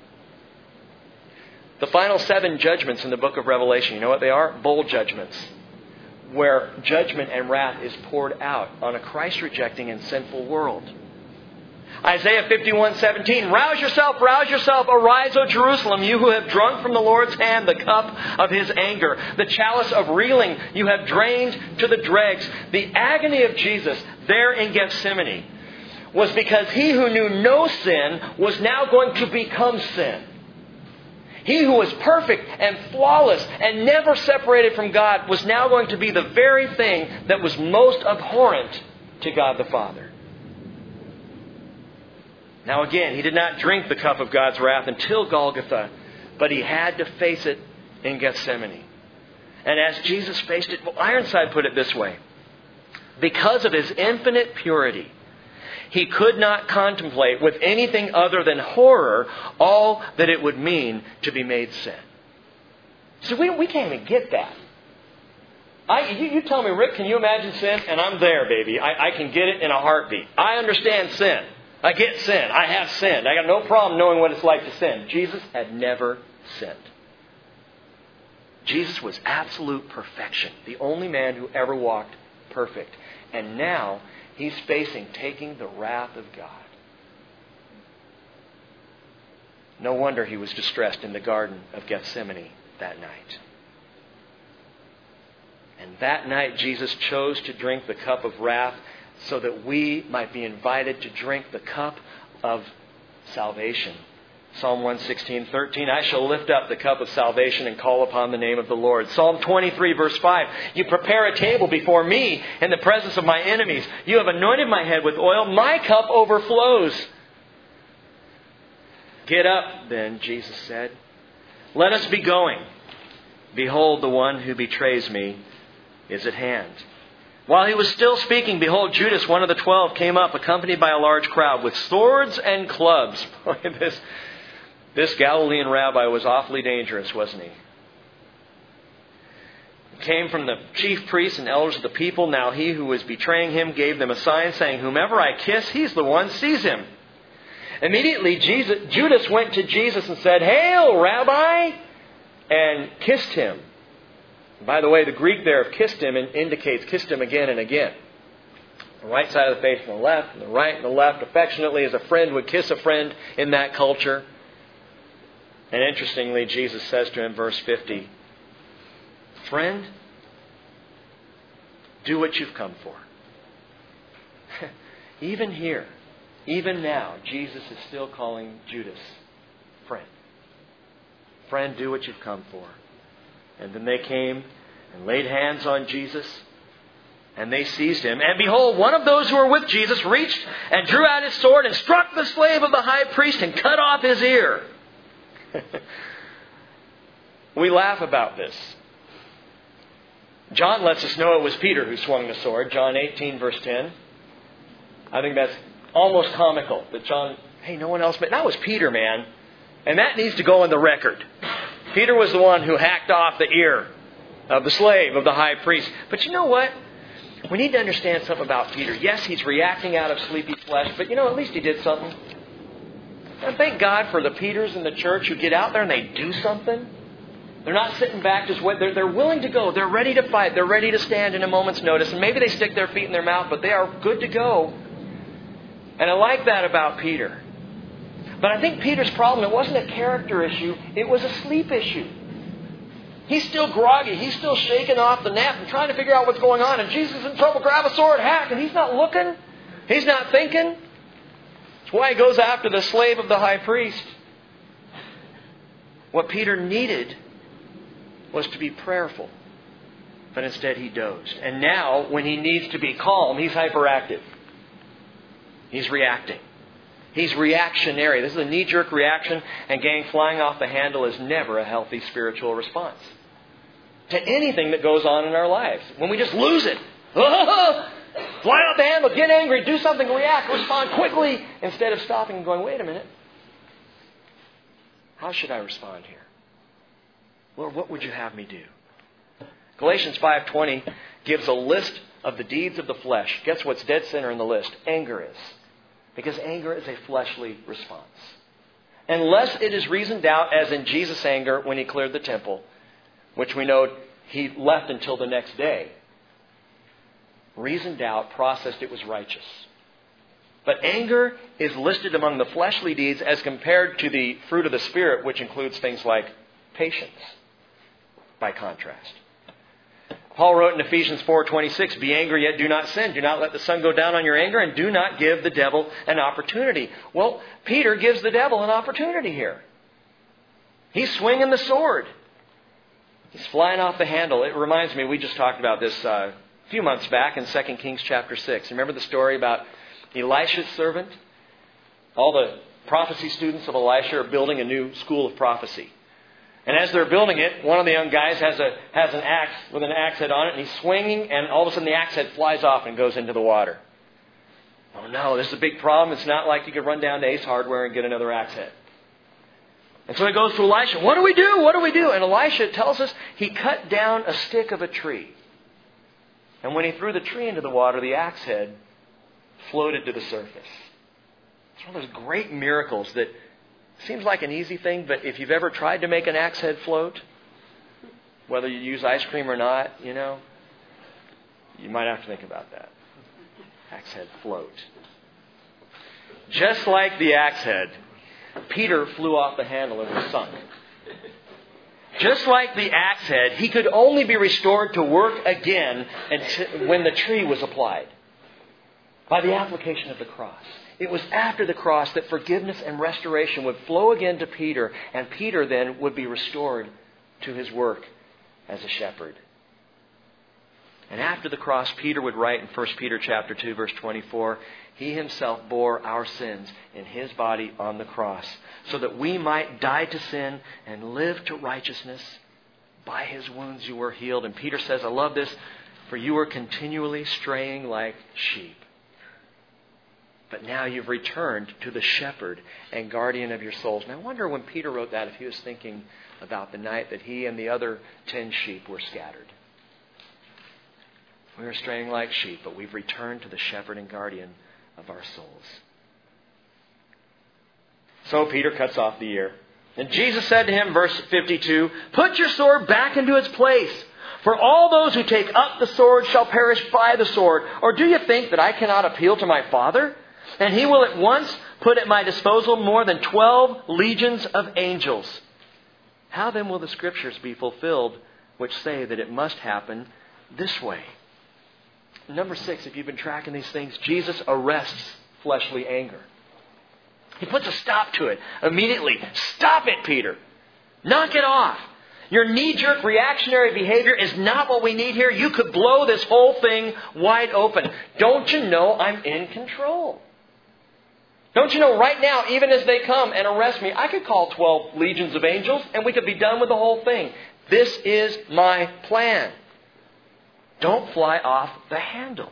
The final seven judgments in the book of Revelation, you know what they are? Bowl judgments, where judgment and wrath is poured out on a Christ-rejecting and sinful world. Isaiah fifty-one seventeen, Rouse yourself, rouse yourself, arise, O Jerusalem, you who have drunk from the Lord's hand the cup of His anger. The chalice of reeling you have drained to the dregs. The agony of Jesus there in Gethsemane was because He who knew no sin was now going to become sin. He who was perfect and flawless and never separated from God was now going to be the very thing that was most abhorrent to God the Father. Now again, He did not drink the cup of God's wrath until Golgotha, but He had to face it in Gethsemane. And as Jesus faced it, well, Ironside put it this way. Because of His infinite purity, He could not contemplate with anything other than horror all that it would mean to be made sin. So we, we can't even get that. I, you, you tell me, Rick, can you imagine sin? And I'm there, baby. I, I can get it in a heartbeat. I understand sin. I get sin. I have sinned. I got no problem knowing what it's like to sin. Jesus had never sinned. Jesus was absolute perfection. The only man who ever walked perfect. And now He's facing taking the wrath of God. No wonder He was distressed in the Garden of Gethsemane that night. And that night Jesus chose to drink the cup of wrath so that we might be invited to drink the cup of salvation. Psalm one sixteen, thirteen, I shall lift up the cup of salvation and call upon the name of the Lord. Psalm twenty-three, verse five, You prepare a table before me in the presence of my enemies. You have anointed my head with oil. My cup overflows. Get up, then, Jesus said. Let us be going. Behold, the one who betrays me is at hand. While He was still speaking, behold, Judas, one of the twelve, came up, accompanied by a large crowd, with swords and clubs. Boy, this, this Galilean rabbi was awfully dangerous, wasn't he? He came from the chief priests and elders of the people. Now he who was betraying Him gave them a sign, saying, Whomever I kiss, he's the one, seize him. Immediately Jesus, Judas went to Jesus and said, Hail, Rabbi! And kissed Him. By the way, the Greek there of kissed Him indicates kissed Him again and again. The right side of the face and the left, and the right and the left, affectionately as a friend would kiss a friend in that culture. And interestingly, Jesus says to him, verse fifty, Friend, do what you've come for. Even here, even now, Jesus is still calling Judas friend. Friend, do what you've come for. And then they came and laid hands on Jesus, and they seized Him. And behold, one of those who were with Jesus reached and drew out his sword and struck the slave of the high priest and cut off his ear. We laugh about this. John lets us know it was Peter who swung the sword. John eighteen, verse ten. I think that's almost comical that John, hey, no one else, but that was Peter, man. And that needs to go in the record. Peter was the one who hacked off the ear of the slave of the high priest. But you know what? We need to understand something about Peter. Yes, he's reacting out of sleepy flesh, but you know, at least he did something. And thank God for the Peters in the church who get out there and they do something. They're not sitting back just wait. They're, they're willing to go. They're ready to fight. They're ready to stand in a moment's notice. And maybe they stick their feet in their mouth, but they are good to go. And I like that about Peter. But I think Peter's problem, it wasn't a character issue, it was a sleep issue. He's still groggy. He's still shaking off the nap and trying to figure out what's going on. And Jesus is in trouble. Grab a sword, hack. And he's not looking. He's not thinking. That's why he goes after the slave of the high priest. What Peter needed was to be prayerful. But instead he dozed. And now, when he needs to be calm, he's hyperactive. He's reacting. He's reactionary. This is a knee-jerk reaction. And gang, flying off the handle is never a healthy spiritual response to anything that goes on in our lives. When we just lose it. Fly off the handle, get angry, do something, react, respond quickly. Instead of stopping and going, wait a minute. How should I respond here? Lord, what would you have me do? Galatians five twenty gives a list of the deeds of the flesh. Guess what's dead center in the list? Anger is. Because anger is a fleshly response. Unless it is reasoned out, as in Jesus' anger when he cleared the temple, which we know he left until the next day. Reasoned out, processed, it was righteous. But anger is listed among the fleshly deeds as compared to the fruit of the Spirit, which includes things like patience, by contrast. Paul wrote in Ephesians four twenty-six, be angry yet do not sin. Do not let the sun go down on your anger, and do not give the devil an opportunity. Well, Peter gives the devil an opportunity here. He's swinging the sword. He's flying off the handle. It reminds me, we just talked about this uh, a few months back in Second Kings chapter six. Remember the story about Elisha's servant? All the prophecy students of Elisha are building a new school of prophecy. And as they're building it, one of the young guys has a has an axe with an axe head on it, and he's swinging, and all of a sudden the axe head flies off and goes into the water. Oh no, this is a big problem. It's not like you could run down to Ace Hardware and get another axe head. And so he goes to Elisha. What do we do? What do we do? And Elisha tells us he cut down a stick of a tree. And when he threw the tree into the water, the axe head floated to the surface. It's one of those great miracles that seems like an easy thing, but if you've ever tried to make an axe head float, whether you use ice cream or not, you know, you might have to think about that. Axe head float. Just like the axe head, Peter flew off the handle and was sunk. Just like the axe head, he could only be restored to work again until, when the tree was applied. By the application of the cross. It was after the cross that forgiveness and restoration would flow again to Peter, and Peter then would be restored to his work as a shepherd. And after the cross, Peter would write in First Peter chapter two, verse twenty-four, he himself bore our sins in his body on the cross, so that we might die to sin and live to righteousness. By his wounds you were healed. And Peter says, I love this, for you were continually straying like sheep. But now you've returned to the shepherd and guardian of your souls. And I wonder when Peter wrote that, if he was thinking about the night that he and the other ten sheep were scattered. We were straying like sheep, but we've returned to the shepherd and guardian of our souls. So Peter cuts off the ear. And Jesus said to him, verse fifty-two, put your sword back into its place. For all those who take up the sword shall perish by the sword. Or do you think that I cannot appeal to my Father? And he will at once put at my disposal more than twelve legions of angels. How then will the Scriptures be fulfilled which say that it must happen this way? Number six, if you've been tracking these things, Jesus arrests fleshly anger. He puts a stop to it immediately. Stop it, Peter. Knock it off. Your knee-jerk reactionary behavior is not what we need here. You could blow this whole thing wide open. Don't you know I'm in control? Don't you know right now, even as they come and arrest me, I could call twelve legions of angels and we could be done with the whole thing. This is my plan. Don't fly off the handle.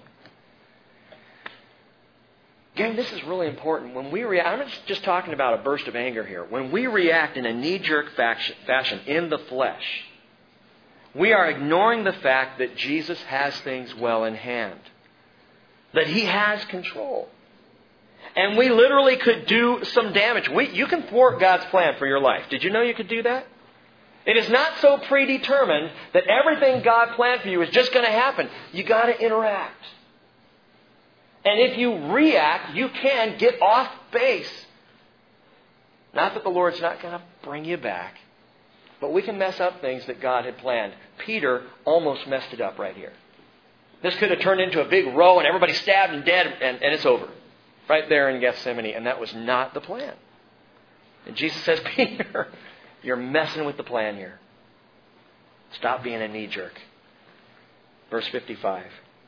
Gang, this is really important. When we react, I'm not just talking about a burst of anger here. When we react in a knee-jerk fashion in the flesh, we are ignoring the fact that Jesus has things well in hand. That He has control. And we literally could do some damage. We, you can thwart God's plan for your life. Did you know you could do that? It is not so predetermined that everything God planned for you is just going to happen. You got to interact. And if you react, you can get off base. Not that the Lord's not going to bring you back. But we can mess up things that God had planned. Peter almost messed it up right here. This could have turned into a big row and everybody stabbed and dead and, and it's over. Right there in Gethsemane. And that was not the plan. And Jesus says, Peter, you're messing with the plan here. Stop being a knee-jerk. Verse fifty-five.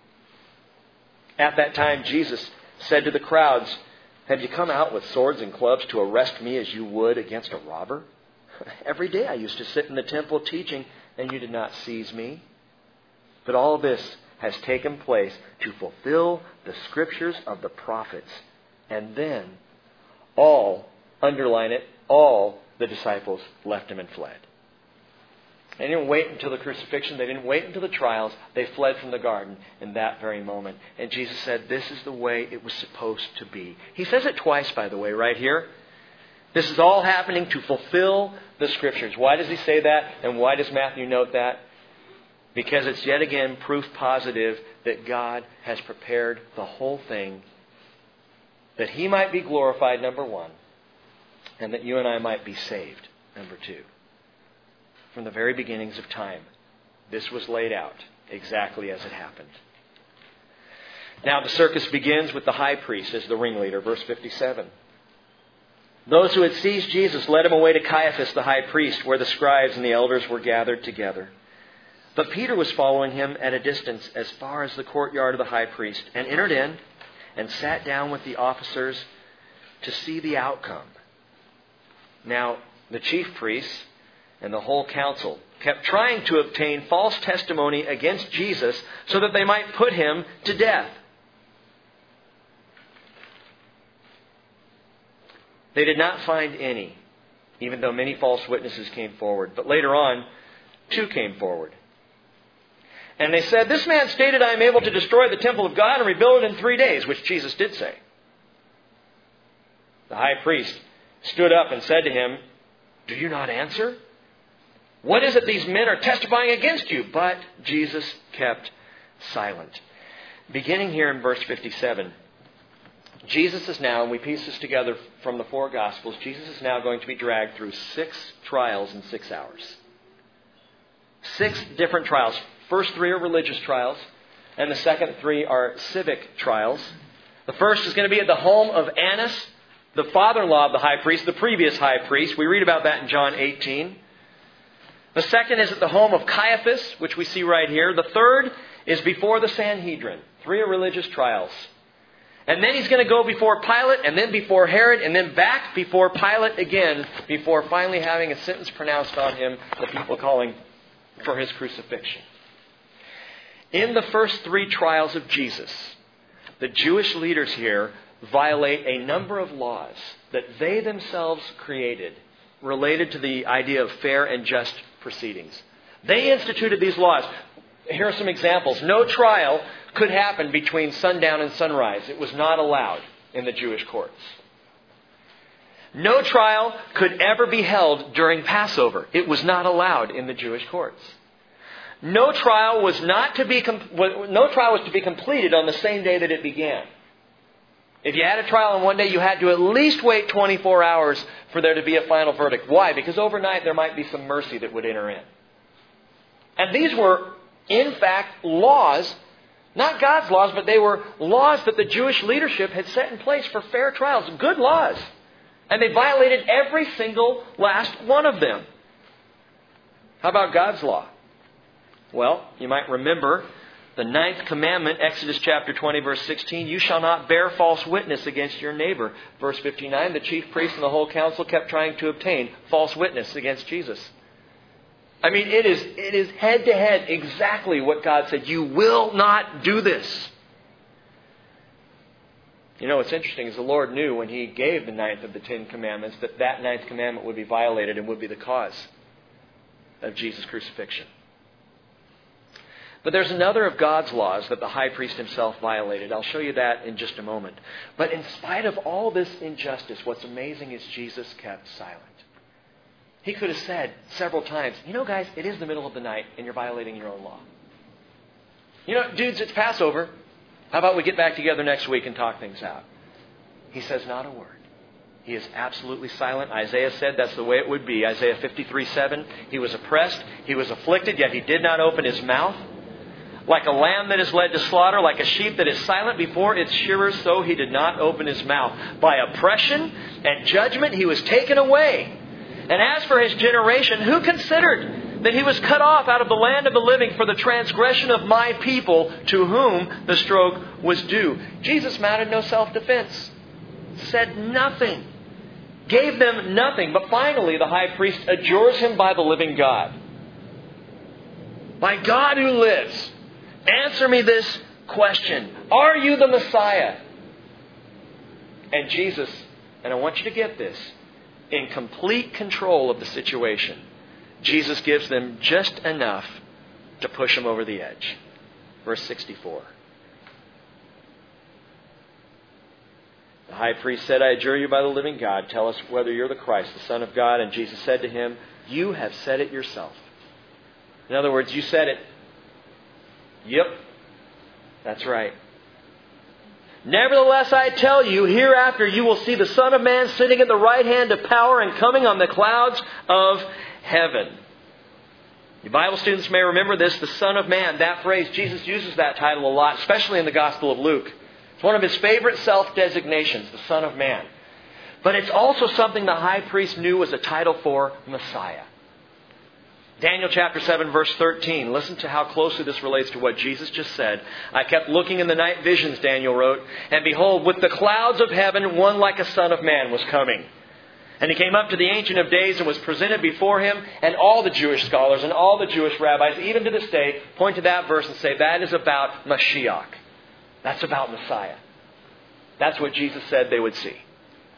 At that time, Jesus said to the crowds, have you come out with swords and clubs to arrest me as you would against a robber? Every day I used to sit in the temple teaching, and you did not seize me. But all this has taken place to fulfill the scriptures of the prophets. And then all, underline it, all the disciples left him and fled. They didn't wait until the crucifixion. They didn't wait until the trials. They fled from the garden in that very moment. And Jesus said, this is the way it was supposed to be. He says it twice, by the way, right here. This is all happening to fulfill the Scriptures. Why does he say that? And why does Matthew note that? Because it's yet again proof positive that God has prepared the whole thing that He might be glorified, number one, and that you and I might be saved, number two. From the very beginnings of time, this was laid out exactly as it happened. Now the circus begins with the high priest as the ringleader, verse fifty-seven. Those who had seized Jesus led him away to Caiaphas the high priest, where the scribes and the elders were gathered together. But Peter was following him at a distance as far as the courtyard of the high priest, and entered in and sat down with the officers to see the outcome. Now the chief priests and the whole council kept trying to obtain false testimony against Jesus so that they might put him to death. They did not find any, even though many false witnesses came forward. But later on, two came forward. And they said, this man stated, I am able to destroy the temple of God and rebuild it in three days, which Jesus did say. The high priest stood up and said to him, do you not answer? What is it these men are testifying against you? But Jesus kept silent. Beginning here in verse fifty-seven, Jesus is now, and we piece this together from the four Gospels, Jesus is now going to be dragged through six trials in six hours. Six different trials. First three are religious trials, and the second three are civic trials. The first is going to be at the home of Annas, the father-in-law of the high priest, the previous high priest. We read about that in John eighteen. The second is at the home of Caiaphas, which we see right here. The third is before the Sanhedrin. Three are religious trials. And then he's going to go before Pilate, and then before Herod, and then back before Pilate again, before finally having a sentence pronounced on him, the people calling for his crucifixion. In the first three trials of Jesus, the Jewish leaders here violate a number of laws that they themselves created related to the idea of fair and just proceedings. They instituted these laws. Here are some examples. No trial could happen between sundown and sunrise. It was not allowed in the Jewish courts. No trial could ever be held during Passover. It was not allowed in the Jewish courts. No trial was not to be com- no trial was to be completed on the same day that it began. If you had a trial on one day, you had to at least wait twenty-four hours for there to be a final verdict. Why? Because overnight there might be some mercy that would enter in. And these were, in fact, laws, not God's laws, but they were laws that the Jewish leadership had set in place for fair trials. Good laws. And they violated every single last one of them. How about God's law? Well, you might remember the ninth commandment, Exodus chapter twenty, verse sixteen, you shall not bear false witness against your neighbor. Verse fifty-nine, the chief priests and the whole council kept trying to obtain false witness against Jesus. I mean, it is, it is head to head exactly what God said. You will not do this. You know, what's interesting is the Lord knew when He gave the ninth of the Ten Commandments that that ninth commandment would be violated and would be the cause of Jesus' crucifixion. But there's another of God's laws that the high priest himself violated. I'll show you that in just a moment. But in spite of all this injustice, what's amazing is Jesus kept silent. He could have said several times, you know, guys, it is the middle of the night and you're violating your own law. You know, dudes, it's Passover. How about we get back together next week and talk things out? He says not a word. He is absolutely silent. Isaiah said that's the way it would be. Isaiah fifty-three seven. He was oppressed. He was afflicted, yet He did not open His mouth. Like a lamb that is led to slaughter, like a sheep that is silent before its shearers, so He did not open His mouth. By oppression and judgment He was taken away. And as for His generation, who considered that He was cut off out of the land of the living for the transgression of my people, to whom the stroke was due? Jesus mounted no self-defense. Said nothing. Gave them nothing. But finally, the high priest adjures Him by the living God. By God who lives, answer me this question. Are you the Messiah? And Jesus, and I want you to get this, in complete control of the situation, Jesus gives them just enough to push them over the edge. Verse sixty-four. The high priest said, I adjure you by the living God, tell us whether you're the Christ, the Son of God. And Jesus said to him, you have said it yourself. In other words, you said it. Yep, that's right. Nevertheless, I tell you, hereafter you will see the Son of Man sitting at the right hand of power and coming on the clouds of heaven. You Bible students may remember this, the Son of Man. That phrase, Jesus uses that title a lot, especially in the Gospel of Luke. It's one of His favorite self-designations, the Son of Man. But it's also something the high priest knew was a title for Messiah. Daniel chapter seven, verse thirteen. Listen to how closely this relates to what Jesus just said. I kept looking in the night visions, Daniel wrote, and behold, with the clouds of heaven, one like a son of man was coming. And He came up to the Ancient of Days and was presented before Him, and all the Jewish scholars and all the Jewish rabbis, even to this day, point to that verse and say, that is about Mashiach. That's about Messiah. That's what Jesus said they would see.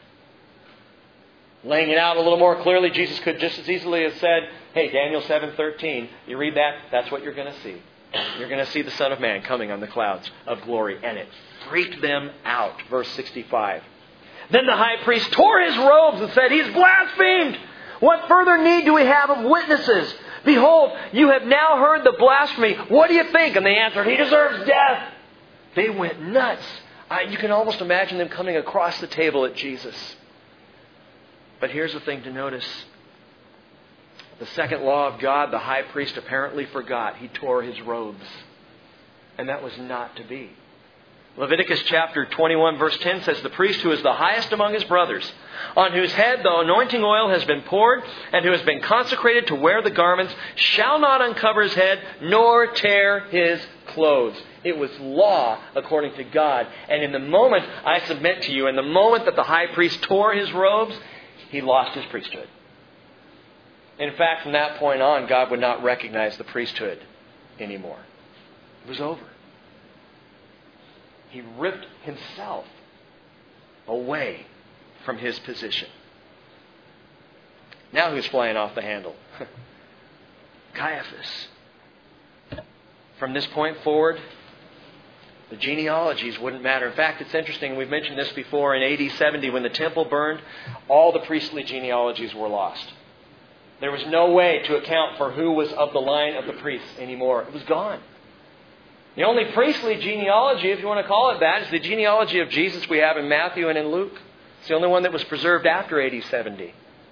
Laying it out a little more clearly, Jesus could just as easily have said, hey, Daniel seven thirteen, you read that, that's what you're going to see. You're going to see the Son of Man coming on the clouds of glory. And it freaked them out. Verse sixty-five. Then the high priest tore his robes and said, he's blasphemed. What further need do we have of witnesses? Behold, you have now heard the blasphemy. What do you think? And they answered, he deserves death. They went nuts. Uh, you can almost imagine them coming across the table at Jesus. But here's the thing to notice. The second law of God, the high priest apparently forgot. He tore his robes. And that was not to be. Leviticus chapter twenty-one verse ten says, the priest who is the highest among his brothers, on whose head the anointing oil has been poured, and who has been consecrated to wear the garments, shall not uncover his head, nor tear his clothes. It was law according to God. And in the moment, I submit to you, in the moment that the high priest tore his robes, he lost his priesthood. In fact, from that point on, God would not recognize the priesthood anymore. It was over. He ripped himself away from his position. Now who's flying off the handle? Caiaphas. From this point forward, the genealogies wouldn't matter. In fact, it's interesting, we've mentioned this before, in A D seventy, when the temple burned, all the priestly genealogies were lost. There was no way to account for who was of the line of the priests anymore. It was gone. The only priestly genealogy, if you want to call it that, is the genealogy of Jesus we have in Matthew and in Luke. It's the only one that was preserved after A D seventy.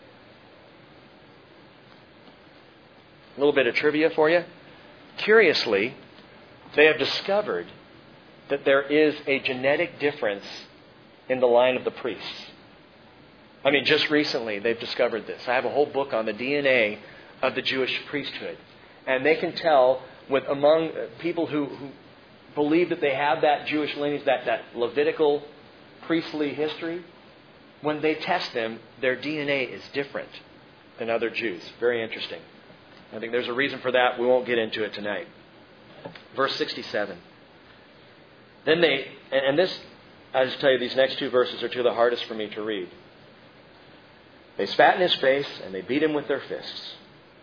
A little bit of trivia for you. Curiously, they have discovered that there is a genetic difference in the line of the priests. I mean, just recently they've discovered this. I have a whole book on the D N A of the Jewish priesthood. And they can tell with among people who, who believe that they have that Jewish lineage, that, that Levitical priestly history, when they test them, their D N A is different than other Jews. Very interesting. I think there's a reason for that. We won't get into it tonight. Verse sixty-seven. Then they, and, and this, I just tell you, these next two verses are two of the hardest for me to read. They spat in his face and they beat him with their fists.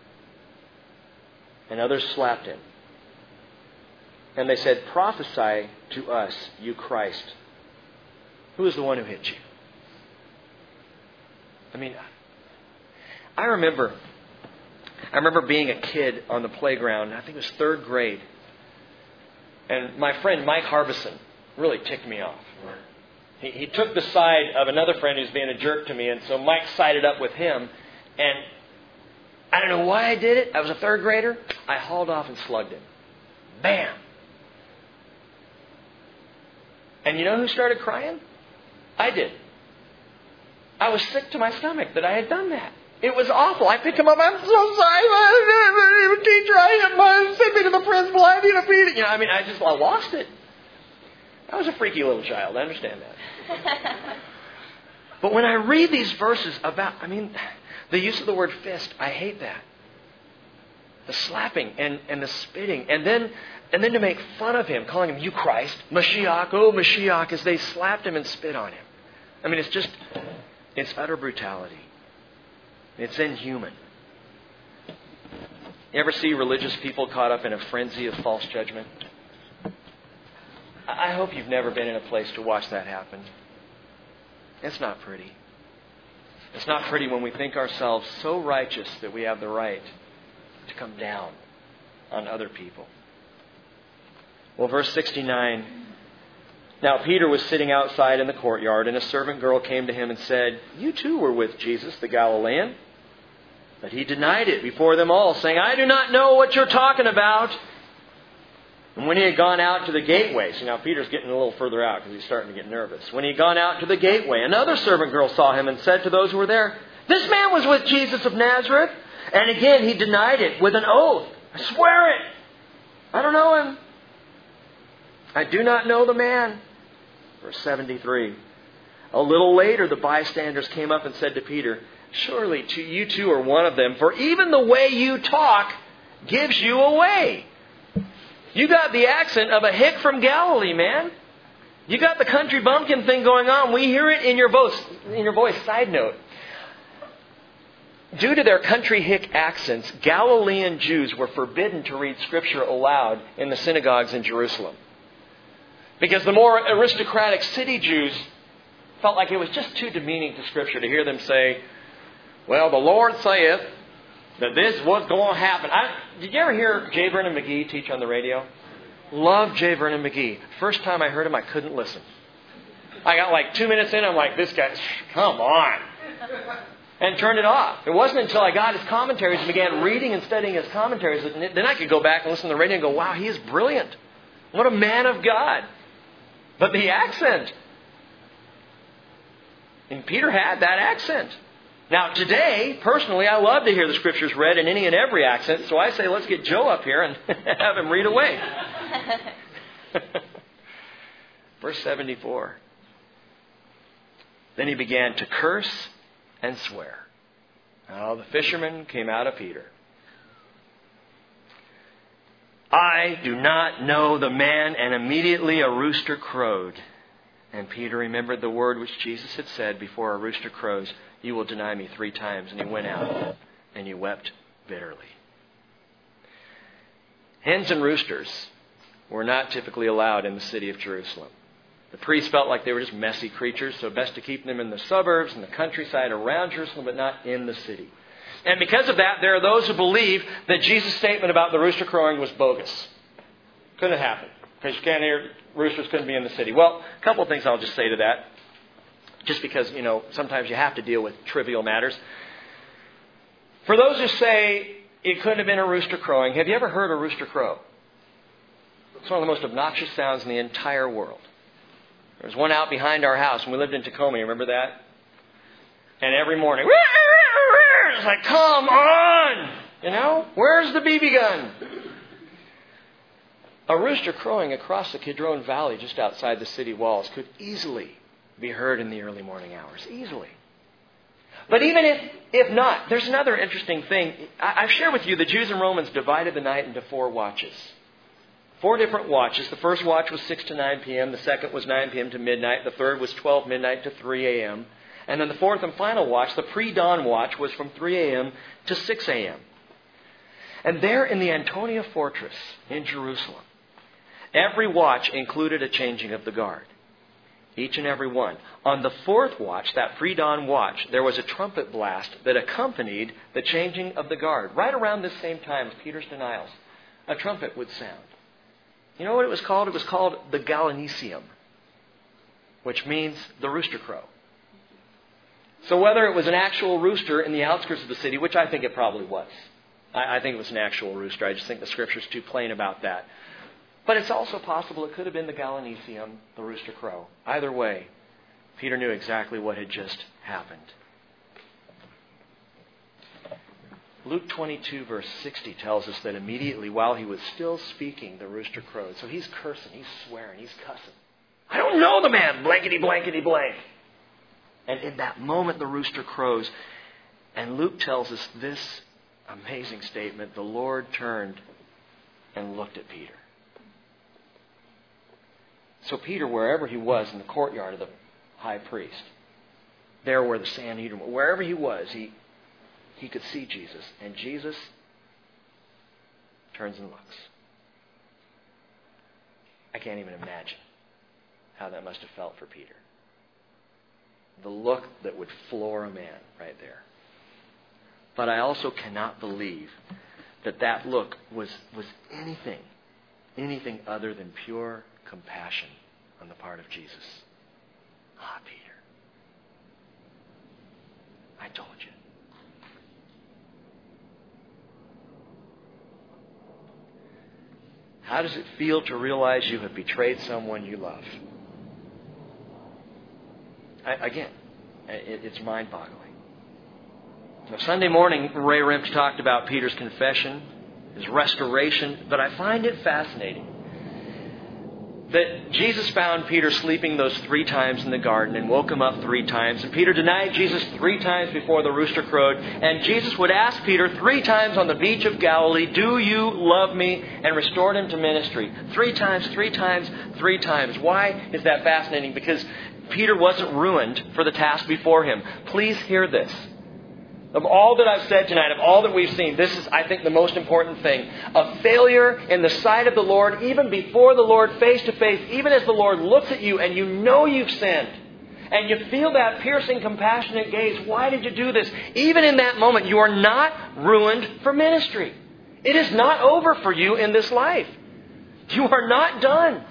And others slapped him. And they said, prophesy to us, you Christ. Who is the one who hit you? I mean, I remember, I remember being a kid on the playground. I think it was third grade. And my friend Mike Harbison really ticked me off. He, he took the side of another friend who's being a jerk to me, and so Mike sided up with him. And I don't know why I did it. I was a third grader. I hauled off and slugged him. Bam! And you know who started crying? I did. I was sick to my stomach that I had done that. It was awful. I picked him up. I'm so sorry. Teacher, I hit my, sent me to the principal. I need a beating. You know, I mean, I just I lost it. I was a freaky little child. I understand that. But when I read these verses about, I mean, the use of the word fist, I hate that. The slapping and, and the spitting. And then and then to make fun of him, calling him, you Christ, Mashiach, oh Mashiach, as they slapped him and spit on him. I mean, it's just, it's utter brutality. It's inhuman. You ever see religious people caught up in a frenzy of false judgment? I hope you've never been in a place to watch that happen. It's not pretty. It's not pretty when we think ourselves so righteous that we have the right to come down on other people. Well, verse sixty-nine. Now Peter was sitting outside in the courtyard, and a servant girl came to him and said, you too were with Jesus the Galilean. But he denied it before them all, saying, I do not know what you're talking about. And when he had gone out to the gateway, see now Peter's getting a little further out because he's starting to get nervous. When he had gone out to the gateway, another servant girl saw him and said to those who were there, this man was with Jesus of Nazareth. And again he denied it with an oath. I swear it. I don't know him. I do not know the man. Verse seventy-three. A little later the bystanders came up and said to Peter, surely you too are one of them, for even the way you talk gives you away. You got the accent of a hick from Galilee, man. You got the country bumpkin thing going on. We hear it in your voice. In your voice. Side note. Due to their country hick accents, Galilean Jews were forbidden to read Scripture aloud in the synagogues in Jerusalem. Because the more aristocratic city Jews felt like it was just too demeaning to Scripture to hear them say, well, the Lord saith that this was going to happen. I, did you ever hear J. Vernon McGee teach on the radio? Love J. Vernon McGee. First time I heard him, I couldn't listen. I got like two minutes in, I'm like, this guy, come on. And turned it off. It wasn't until I got his commentaries and began reading and studying his commentaries that then I could go back and listen to the radio and go, wow, he is brilliant. What a man of God. But the accent. And Peter had that accent. Now today, personally, I love to hear the Scriptures read in any and every accent. So I say, let's get Joe up here and have him read away. Verse seventy-four. Then he began to curse and swear. Now the fishermen came out of Peter. I do not know the man, and immediately a rooster crowed. And Peter remembered the word which Jesus had said, before a rooster crows, you will deny me three times. And he went out and he wept bitterly. Hens and roosters were not typically allowed in the city of Jerusalem. The priests felt like they were just messy creatures, so best to keep them in the suburbs and the countryside around Jerusalem, but not in the city. And because of that, there are those who believe that Jesus' statement about the rooster crowing was bogus. Couldn't happen. Because you can't hear, roosters couldn't be in the city. Well, a couple of things I'll just say to that. Just because, you know, sometimes you have to deal with trivial matters. For those who say it couldn't have been a rooster crowing, have you ever heard a rooster crow? It's one of the most obnoxious sounds in the entire world. There was one out behind our house, and we lived in Tacoma. You remember that? And every morning, it's like, come on! You know, where's the B B gun? A rooster crowing across the Kidron Valley just outside the city walls could easily be heard in the early morning hours. Easily. But even if, if not, there's another interesting thing. I, I've shared with you the Jews and Romans divided the night into four watches. Four different watches. The first watch was six to nine p.m. The second was nine p.m. to midnight. The third was twelve midnight to three a.m. And then the fourth and final watch, the pre-dawn watch, was from three a.m. to six a.m. And there in the Antonia Fortress in Jerusalem, every watch included a changing of the guard. Each and every one. On the fourth watch, that pre-dawn watch, there was a trumpet blast that accompanied the changing of the guard. Right around this same time of Peter's denials, a trumpet would sound. You know what it was called? It was called the Gallinicium. which means the rooster crow. So whether it was an actual rooster in the outskirts of the city, which I think it probably was. I, I think it was an actual rooster. I just think the Scripture's too plain about that. But it's also possible it could have been the Gallinicium, the rooster crow. Either way, Peter knew exactly what had just happened. Luke twenty-two, verse sixty tells us that immediately while he was still speaking, the rooster crowed. So he's cursing, he's swearing, he's cussing. I don't know the man, blankety blankety blank. And in that moment, the rooster crows. And Luke tells us this amazing statement. The Lord turned and looked at Peter. So Peter, wherever he was in the courtyard of the high priest, there where the Sanhedrin, wherever he was, he, he could see Jesus. And Jesus turns and looks. I can't even imagine how that must have felt for Peter. The look that would floor a man right there. But I also cannot believe that that look was, was anything, anything other than pure compassion on the part of Jesus. Ah, Peter, I told you. How does it feel to realize you have betrayed someone you love? I, again, it, it's mind-boggling. Now, Sunday morning, Ray Rimps talked about Peter's confession, his restoration, but I find it fascinating that Jesus found Peter sleeping those three times in the garden and woke him up three times. And Peter denied Jesus three times before the rooster crowed. And Jesus would ask Peter three times on the beach of Galilee, do you love me? And restored him to ministry. Three times, three times, three times. Why is that fascinating? Because Peter wasn't ruined for the task before him. Please hear this. Of all that I've said tonight, of all that we've seen, this is, I think, the most important thing. A failure in the sight of the Lord, even before the Lord, face to face, even as the Lord looks at you and you know you've sinned, and you feel that piercing, compassionate gaze. Why did you do this? Even in that moment, you are not ruined for ministry. It is not over for you in this life. You are not done.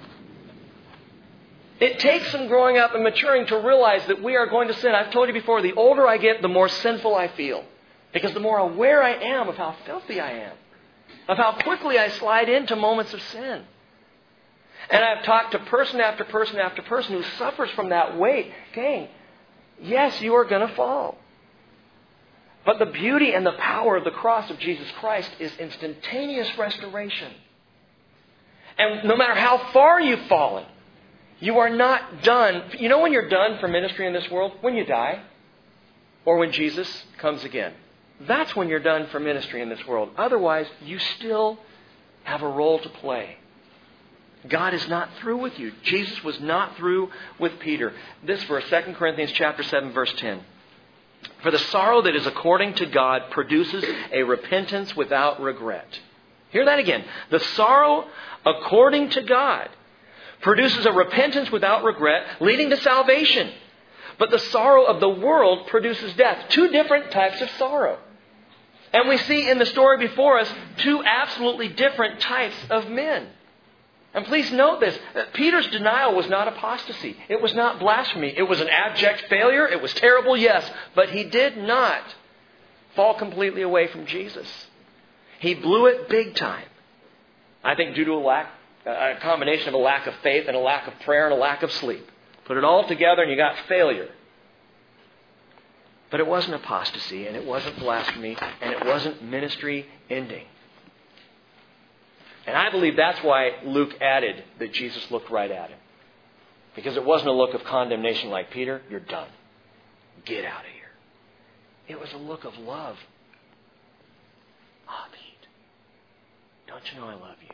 It takes some growing up and maturing to realize that we are going to sin. I've told you before, the older I get, the more sinful I feel. Because the more aware I am of how filthy I am. Of how quickly I slide into moments of sin. And I've talked to person after person after person who suffers from that weight. Gang, yes, you are going to fall. But the beauty and the power of the cross of Jesus Christ is instantaneous restoration. And no matter how far you've fallen, you are not done. You know when you're done for ministry in this world? When you die. Or when Jesus comes again. That's when you're done for ministry in this world. Otherwise, you still have a role to play. God is not through with you. Jesus was not through with Peter. This verse, Second Corinthians chapter seven, verse ten. For the sorrow that is according to God produces a repentance without regret. Hear that again. The sorrow according to God produces a repentance without regret, leading to salvation. But the sorrow of the world produces death. Two different types of sorrow. And we see in the story before us two absolutely different types of men. And please note this. Peter's denial was not apostasy. It was not blasphemy. It was an abject failure. It was terrible, yes. But he did not fall completely away from Jesus. He blew it big time. I think due to a lack A combination of a lack of faith and a lack of prayer and a lack of sleep. Put it all together and you got failure. But it wasn't apostasy and it wasn't blasphemy and it wasn't ministry ending. And I believe that's why Luke added that Jesus looked right at him. Because it wasn't a look of condemnation like, Peter, you're done. Get out of here. It was a look of love. Ah, oh, Pete, don't you know I love you?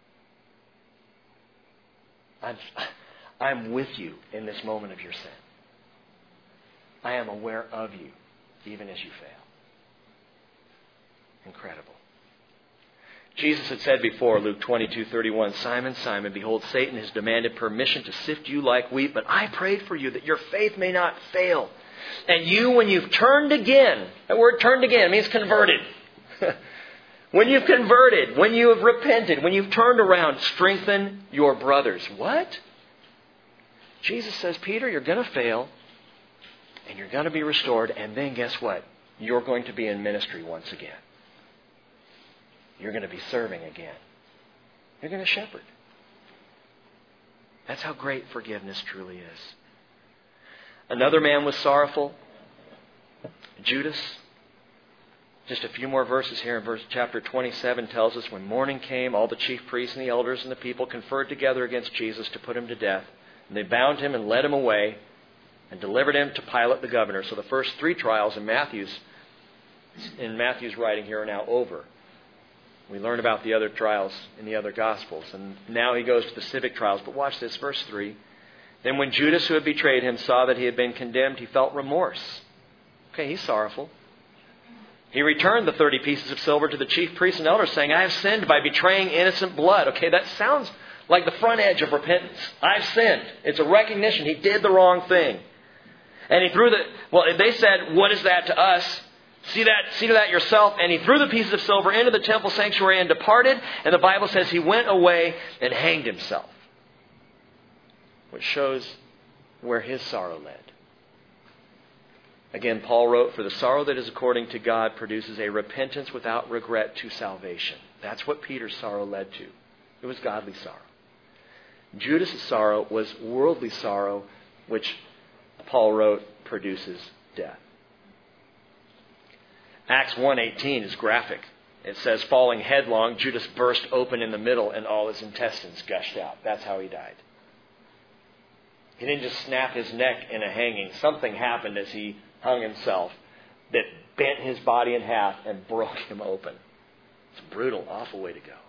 I'm, I'm with you in this moment of your sin. I am aware of you, even as you fail. Incredible. Jesus had said before, Luke twenty-two thirty-one, Simon, Simon, behold, Satan has demanded permission to sift you like wheat, but I prayed for you that your faith may not fail. And you, when you've turned again, that word turned again means converted. When you've converted, when you have repented, when you've turned around, strengthen your brothers. What? Jesus says, Peter, you're going to fail, and you're going to be restored, and then guess what? You're going to be in ministry once again. You're going to be serving again. You're going to shepherd. That's how great forgiveness truly is. Another man was sorrowful, Judas. Just a few more verses here in verse chapter twenty-seven tells us, when morning came, all the chief priests and the elders and the people conferred together against Jesus to put him to death. And they bound him and led him away and delivered him to Pilate the governor. So the first three trials in Matthew's, in Matthew's writing here are now over. We learn about the other trials in the other Gospels. And now he goes to the civic trials. But watch this, verse three. Then when Judas, who had betrayed him, saw that he had been condemned, he felt remorse. Okay, he's sorrowful. He returned the thirty pieces of silver to the chief priests and elders, saying, I have sinned by betraying innocent blood. Okay, that sounds like the front edge of repentance. I've sinned. It's a recognition. He did the wrong thing. And he threw the, well, they said, what is that to us? See that, see to that yourself. And he threw the pieces of silver into the temple sanctuary and departed. And the Bible says he went away and hanged himself. Which shows where his sorrow led. Again, Paul wrote, for the sorrow that is according to God produces a repentance without regret to salvation. That's what Peter's sorrow led to. It was godly sorrow. Judas' sorrow was worldly sorrow, which Paul wrote produces death. Acts one eighteen is graphic. It says, falling headlong, Judas burst open in the middle and all his intestines gushed out. That's how he died. He didn't just snap his neck in a hanging. Something happened as he hung himself that bent his body in half and broke him open. It's a brutal, awful way to go.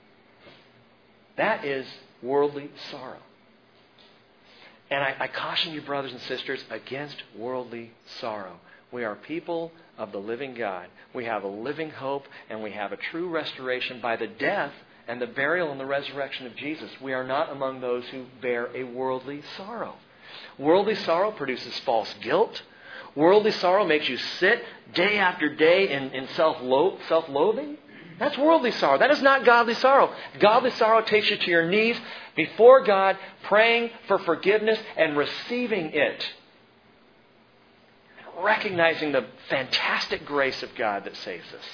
That is worldly sorrow. And I, I caution you, brothers and sisters, against worldly sorrow. We are people of the living God. We have a living hope, and we have a true restoration by the death and the burial and the resurrection of Jesus. We are not among those who bear a worldly sorrow. Worldly sorrow produces false guilt. Worldly sorrow makes you sit day after day in, in self-lo- self-loathing. That's worldly sorrow. That is not godly sorrow. Godly sorrow takes you to your knees before God, praying for forgiveness and receiving it. Recognizing the fantastic grace of God that saves us.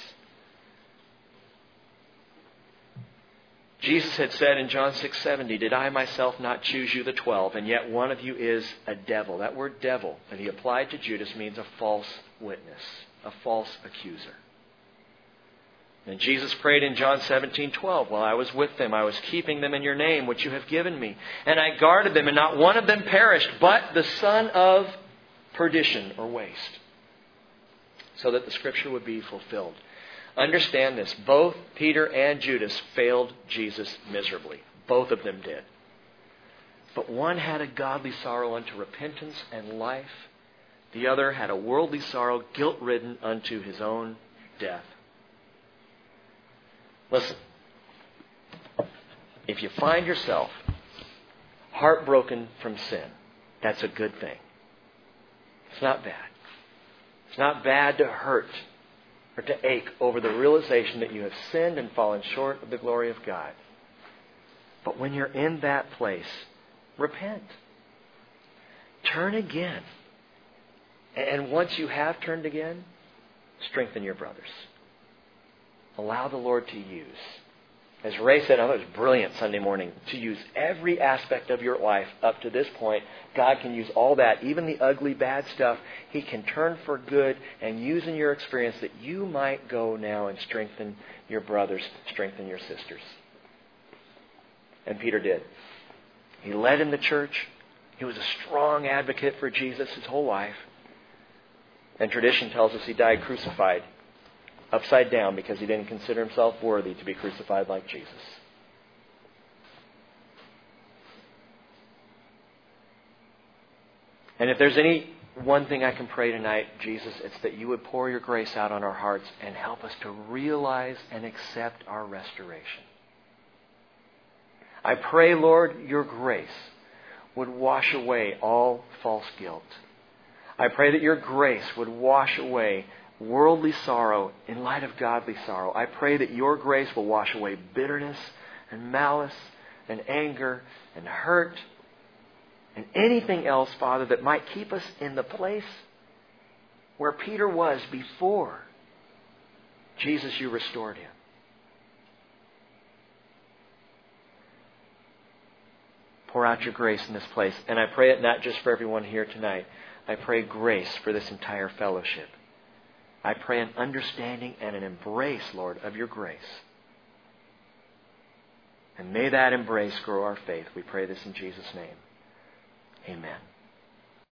Jesus had said in John six seventy, did I myself not choose you the twelve, and yet one of you is a devil. That word devil that he applied to Judas means a false witness, a false accuser. And Jesus prayed in John seventeen twelve, while I was with them, I was keeping them in your name, which you have given me. And I guarded them, and not one of them perished, but the son of perdition or waste, so that the scripture would be fulfilled. Understand this. Both Peter and Judas failed Jesus miserably. Both of them did. But one had a godly sorrow unto repentance and life. The other had a worldly sorrow, guilt-ridden unto his own death. Listen. If you find yourself heartbroken from sin, that's a good thing. It's not bad. It's not bad to hurt or to ache over the realization that you have sinned and fallen short of the glory of God. But when you're in that place, repent. Turn again. And once you have turned again, strengthen your brothers. Allow the Lord to use. As Ray said, I thought it was brilliant Sunday morning, to use every aspect of your life up to this point. God can use all that, even the ugly, bad stuff. He can turn for good and use in your experience that you might go now and strengthen your brothers, strengthen your sisters. And Peter did. He led in the church. He was a strong advocate for Jesus his whole life. And tradition tells us he died crucified, upside down, because he didn't consider himself worthy to be crucified like Jesus. And if there's any one thing I can pray tonight, Jesus, it's that you would pour your grace out on our hearts and help us to realize and accept our restoration. I pray, Lord, your grace would wash away all false guilt. I pray that your grace would wash away worldly sorrow in light of godly sorrow. I pray that your grace will wash away bitterness and malice and anger and hurt And anything else, Father, that might keep us in the place where Peter was before Jesus, you restored him. Pour out your grace in this place. And I pray it not just for everyone here tonight. I pray grace for this entire fellowship. I pray an understanding and an embrace, Lord, of your grace. And may that embrace grow our faith. We pray this in Jesus' name. Amen.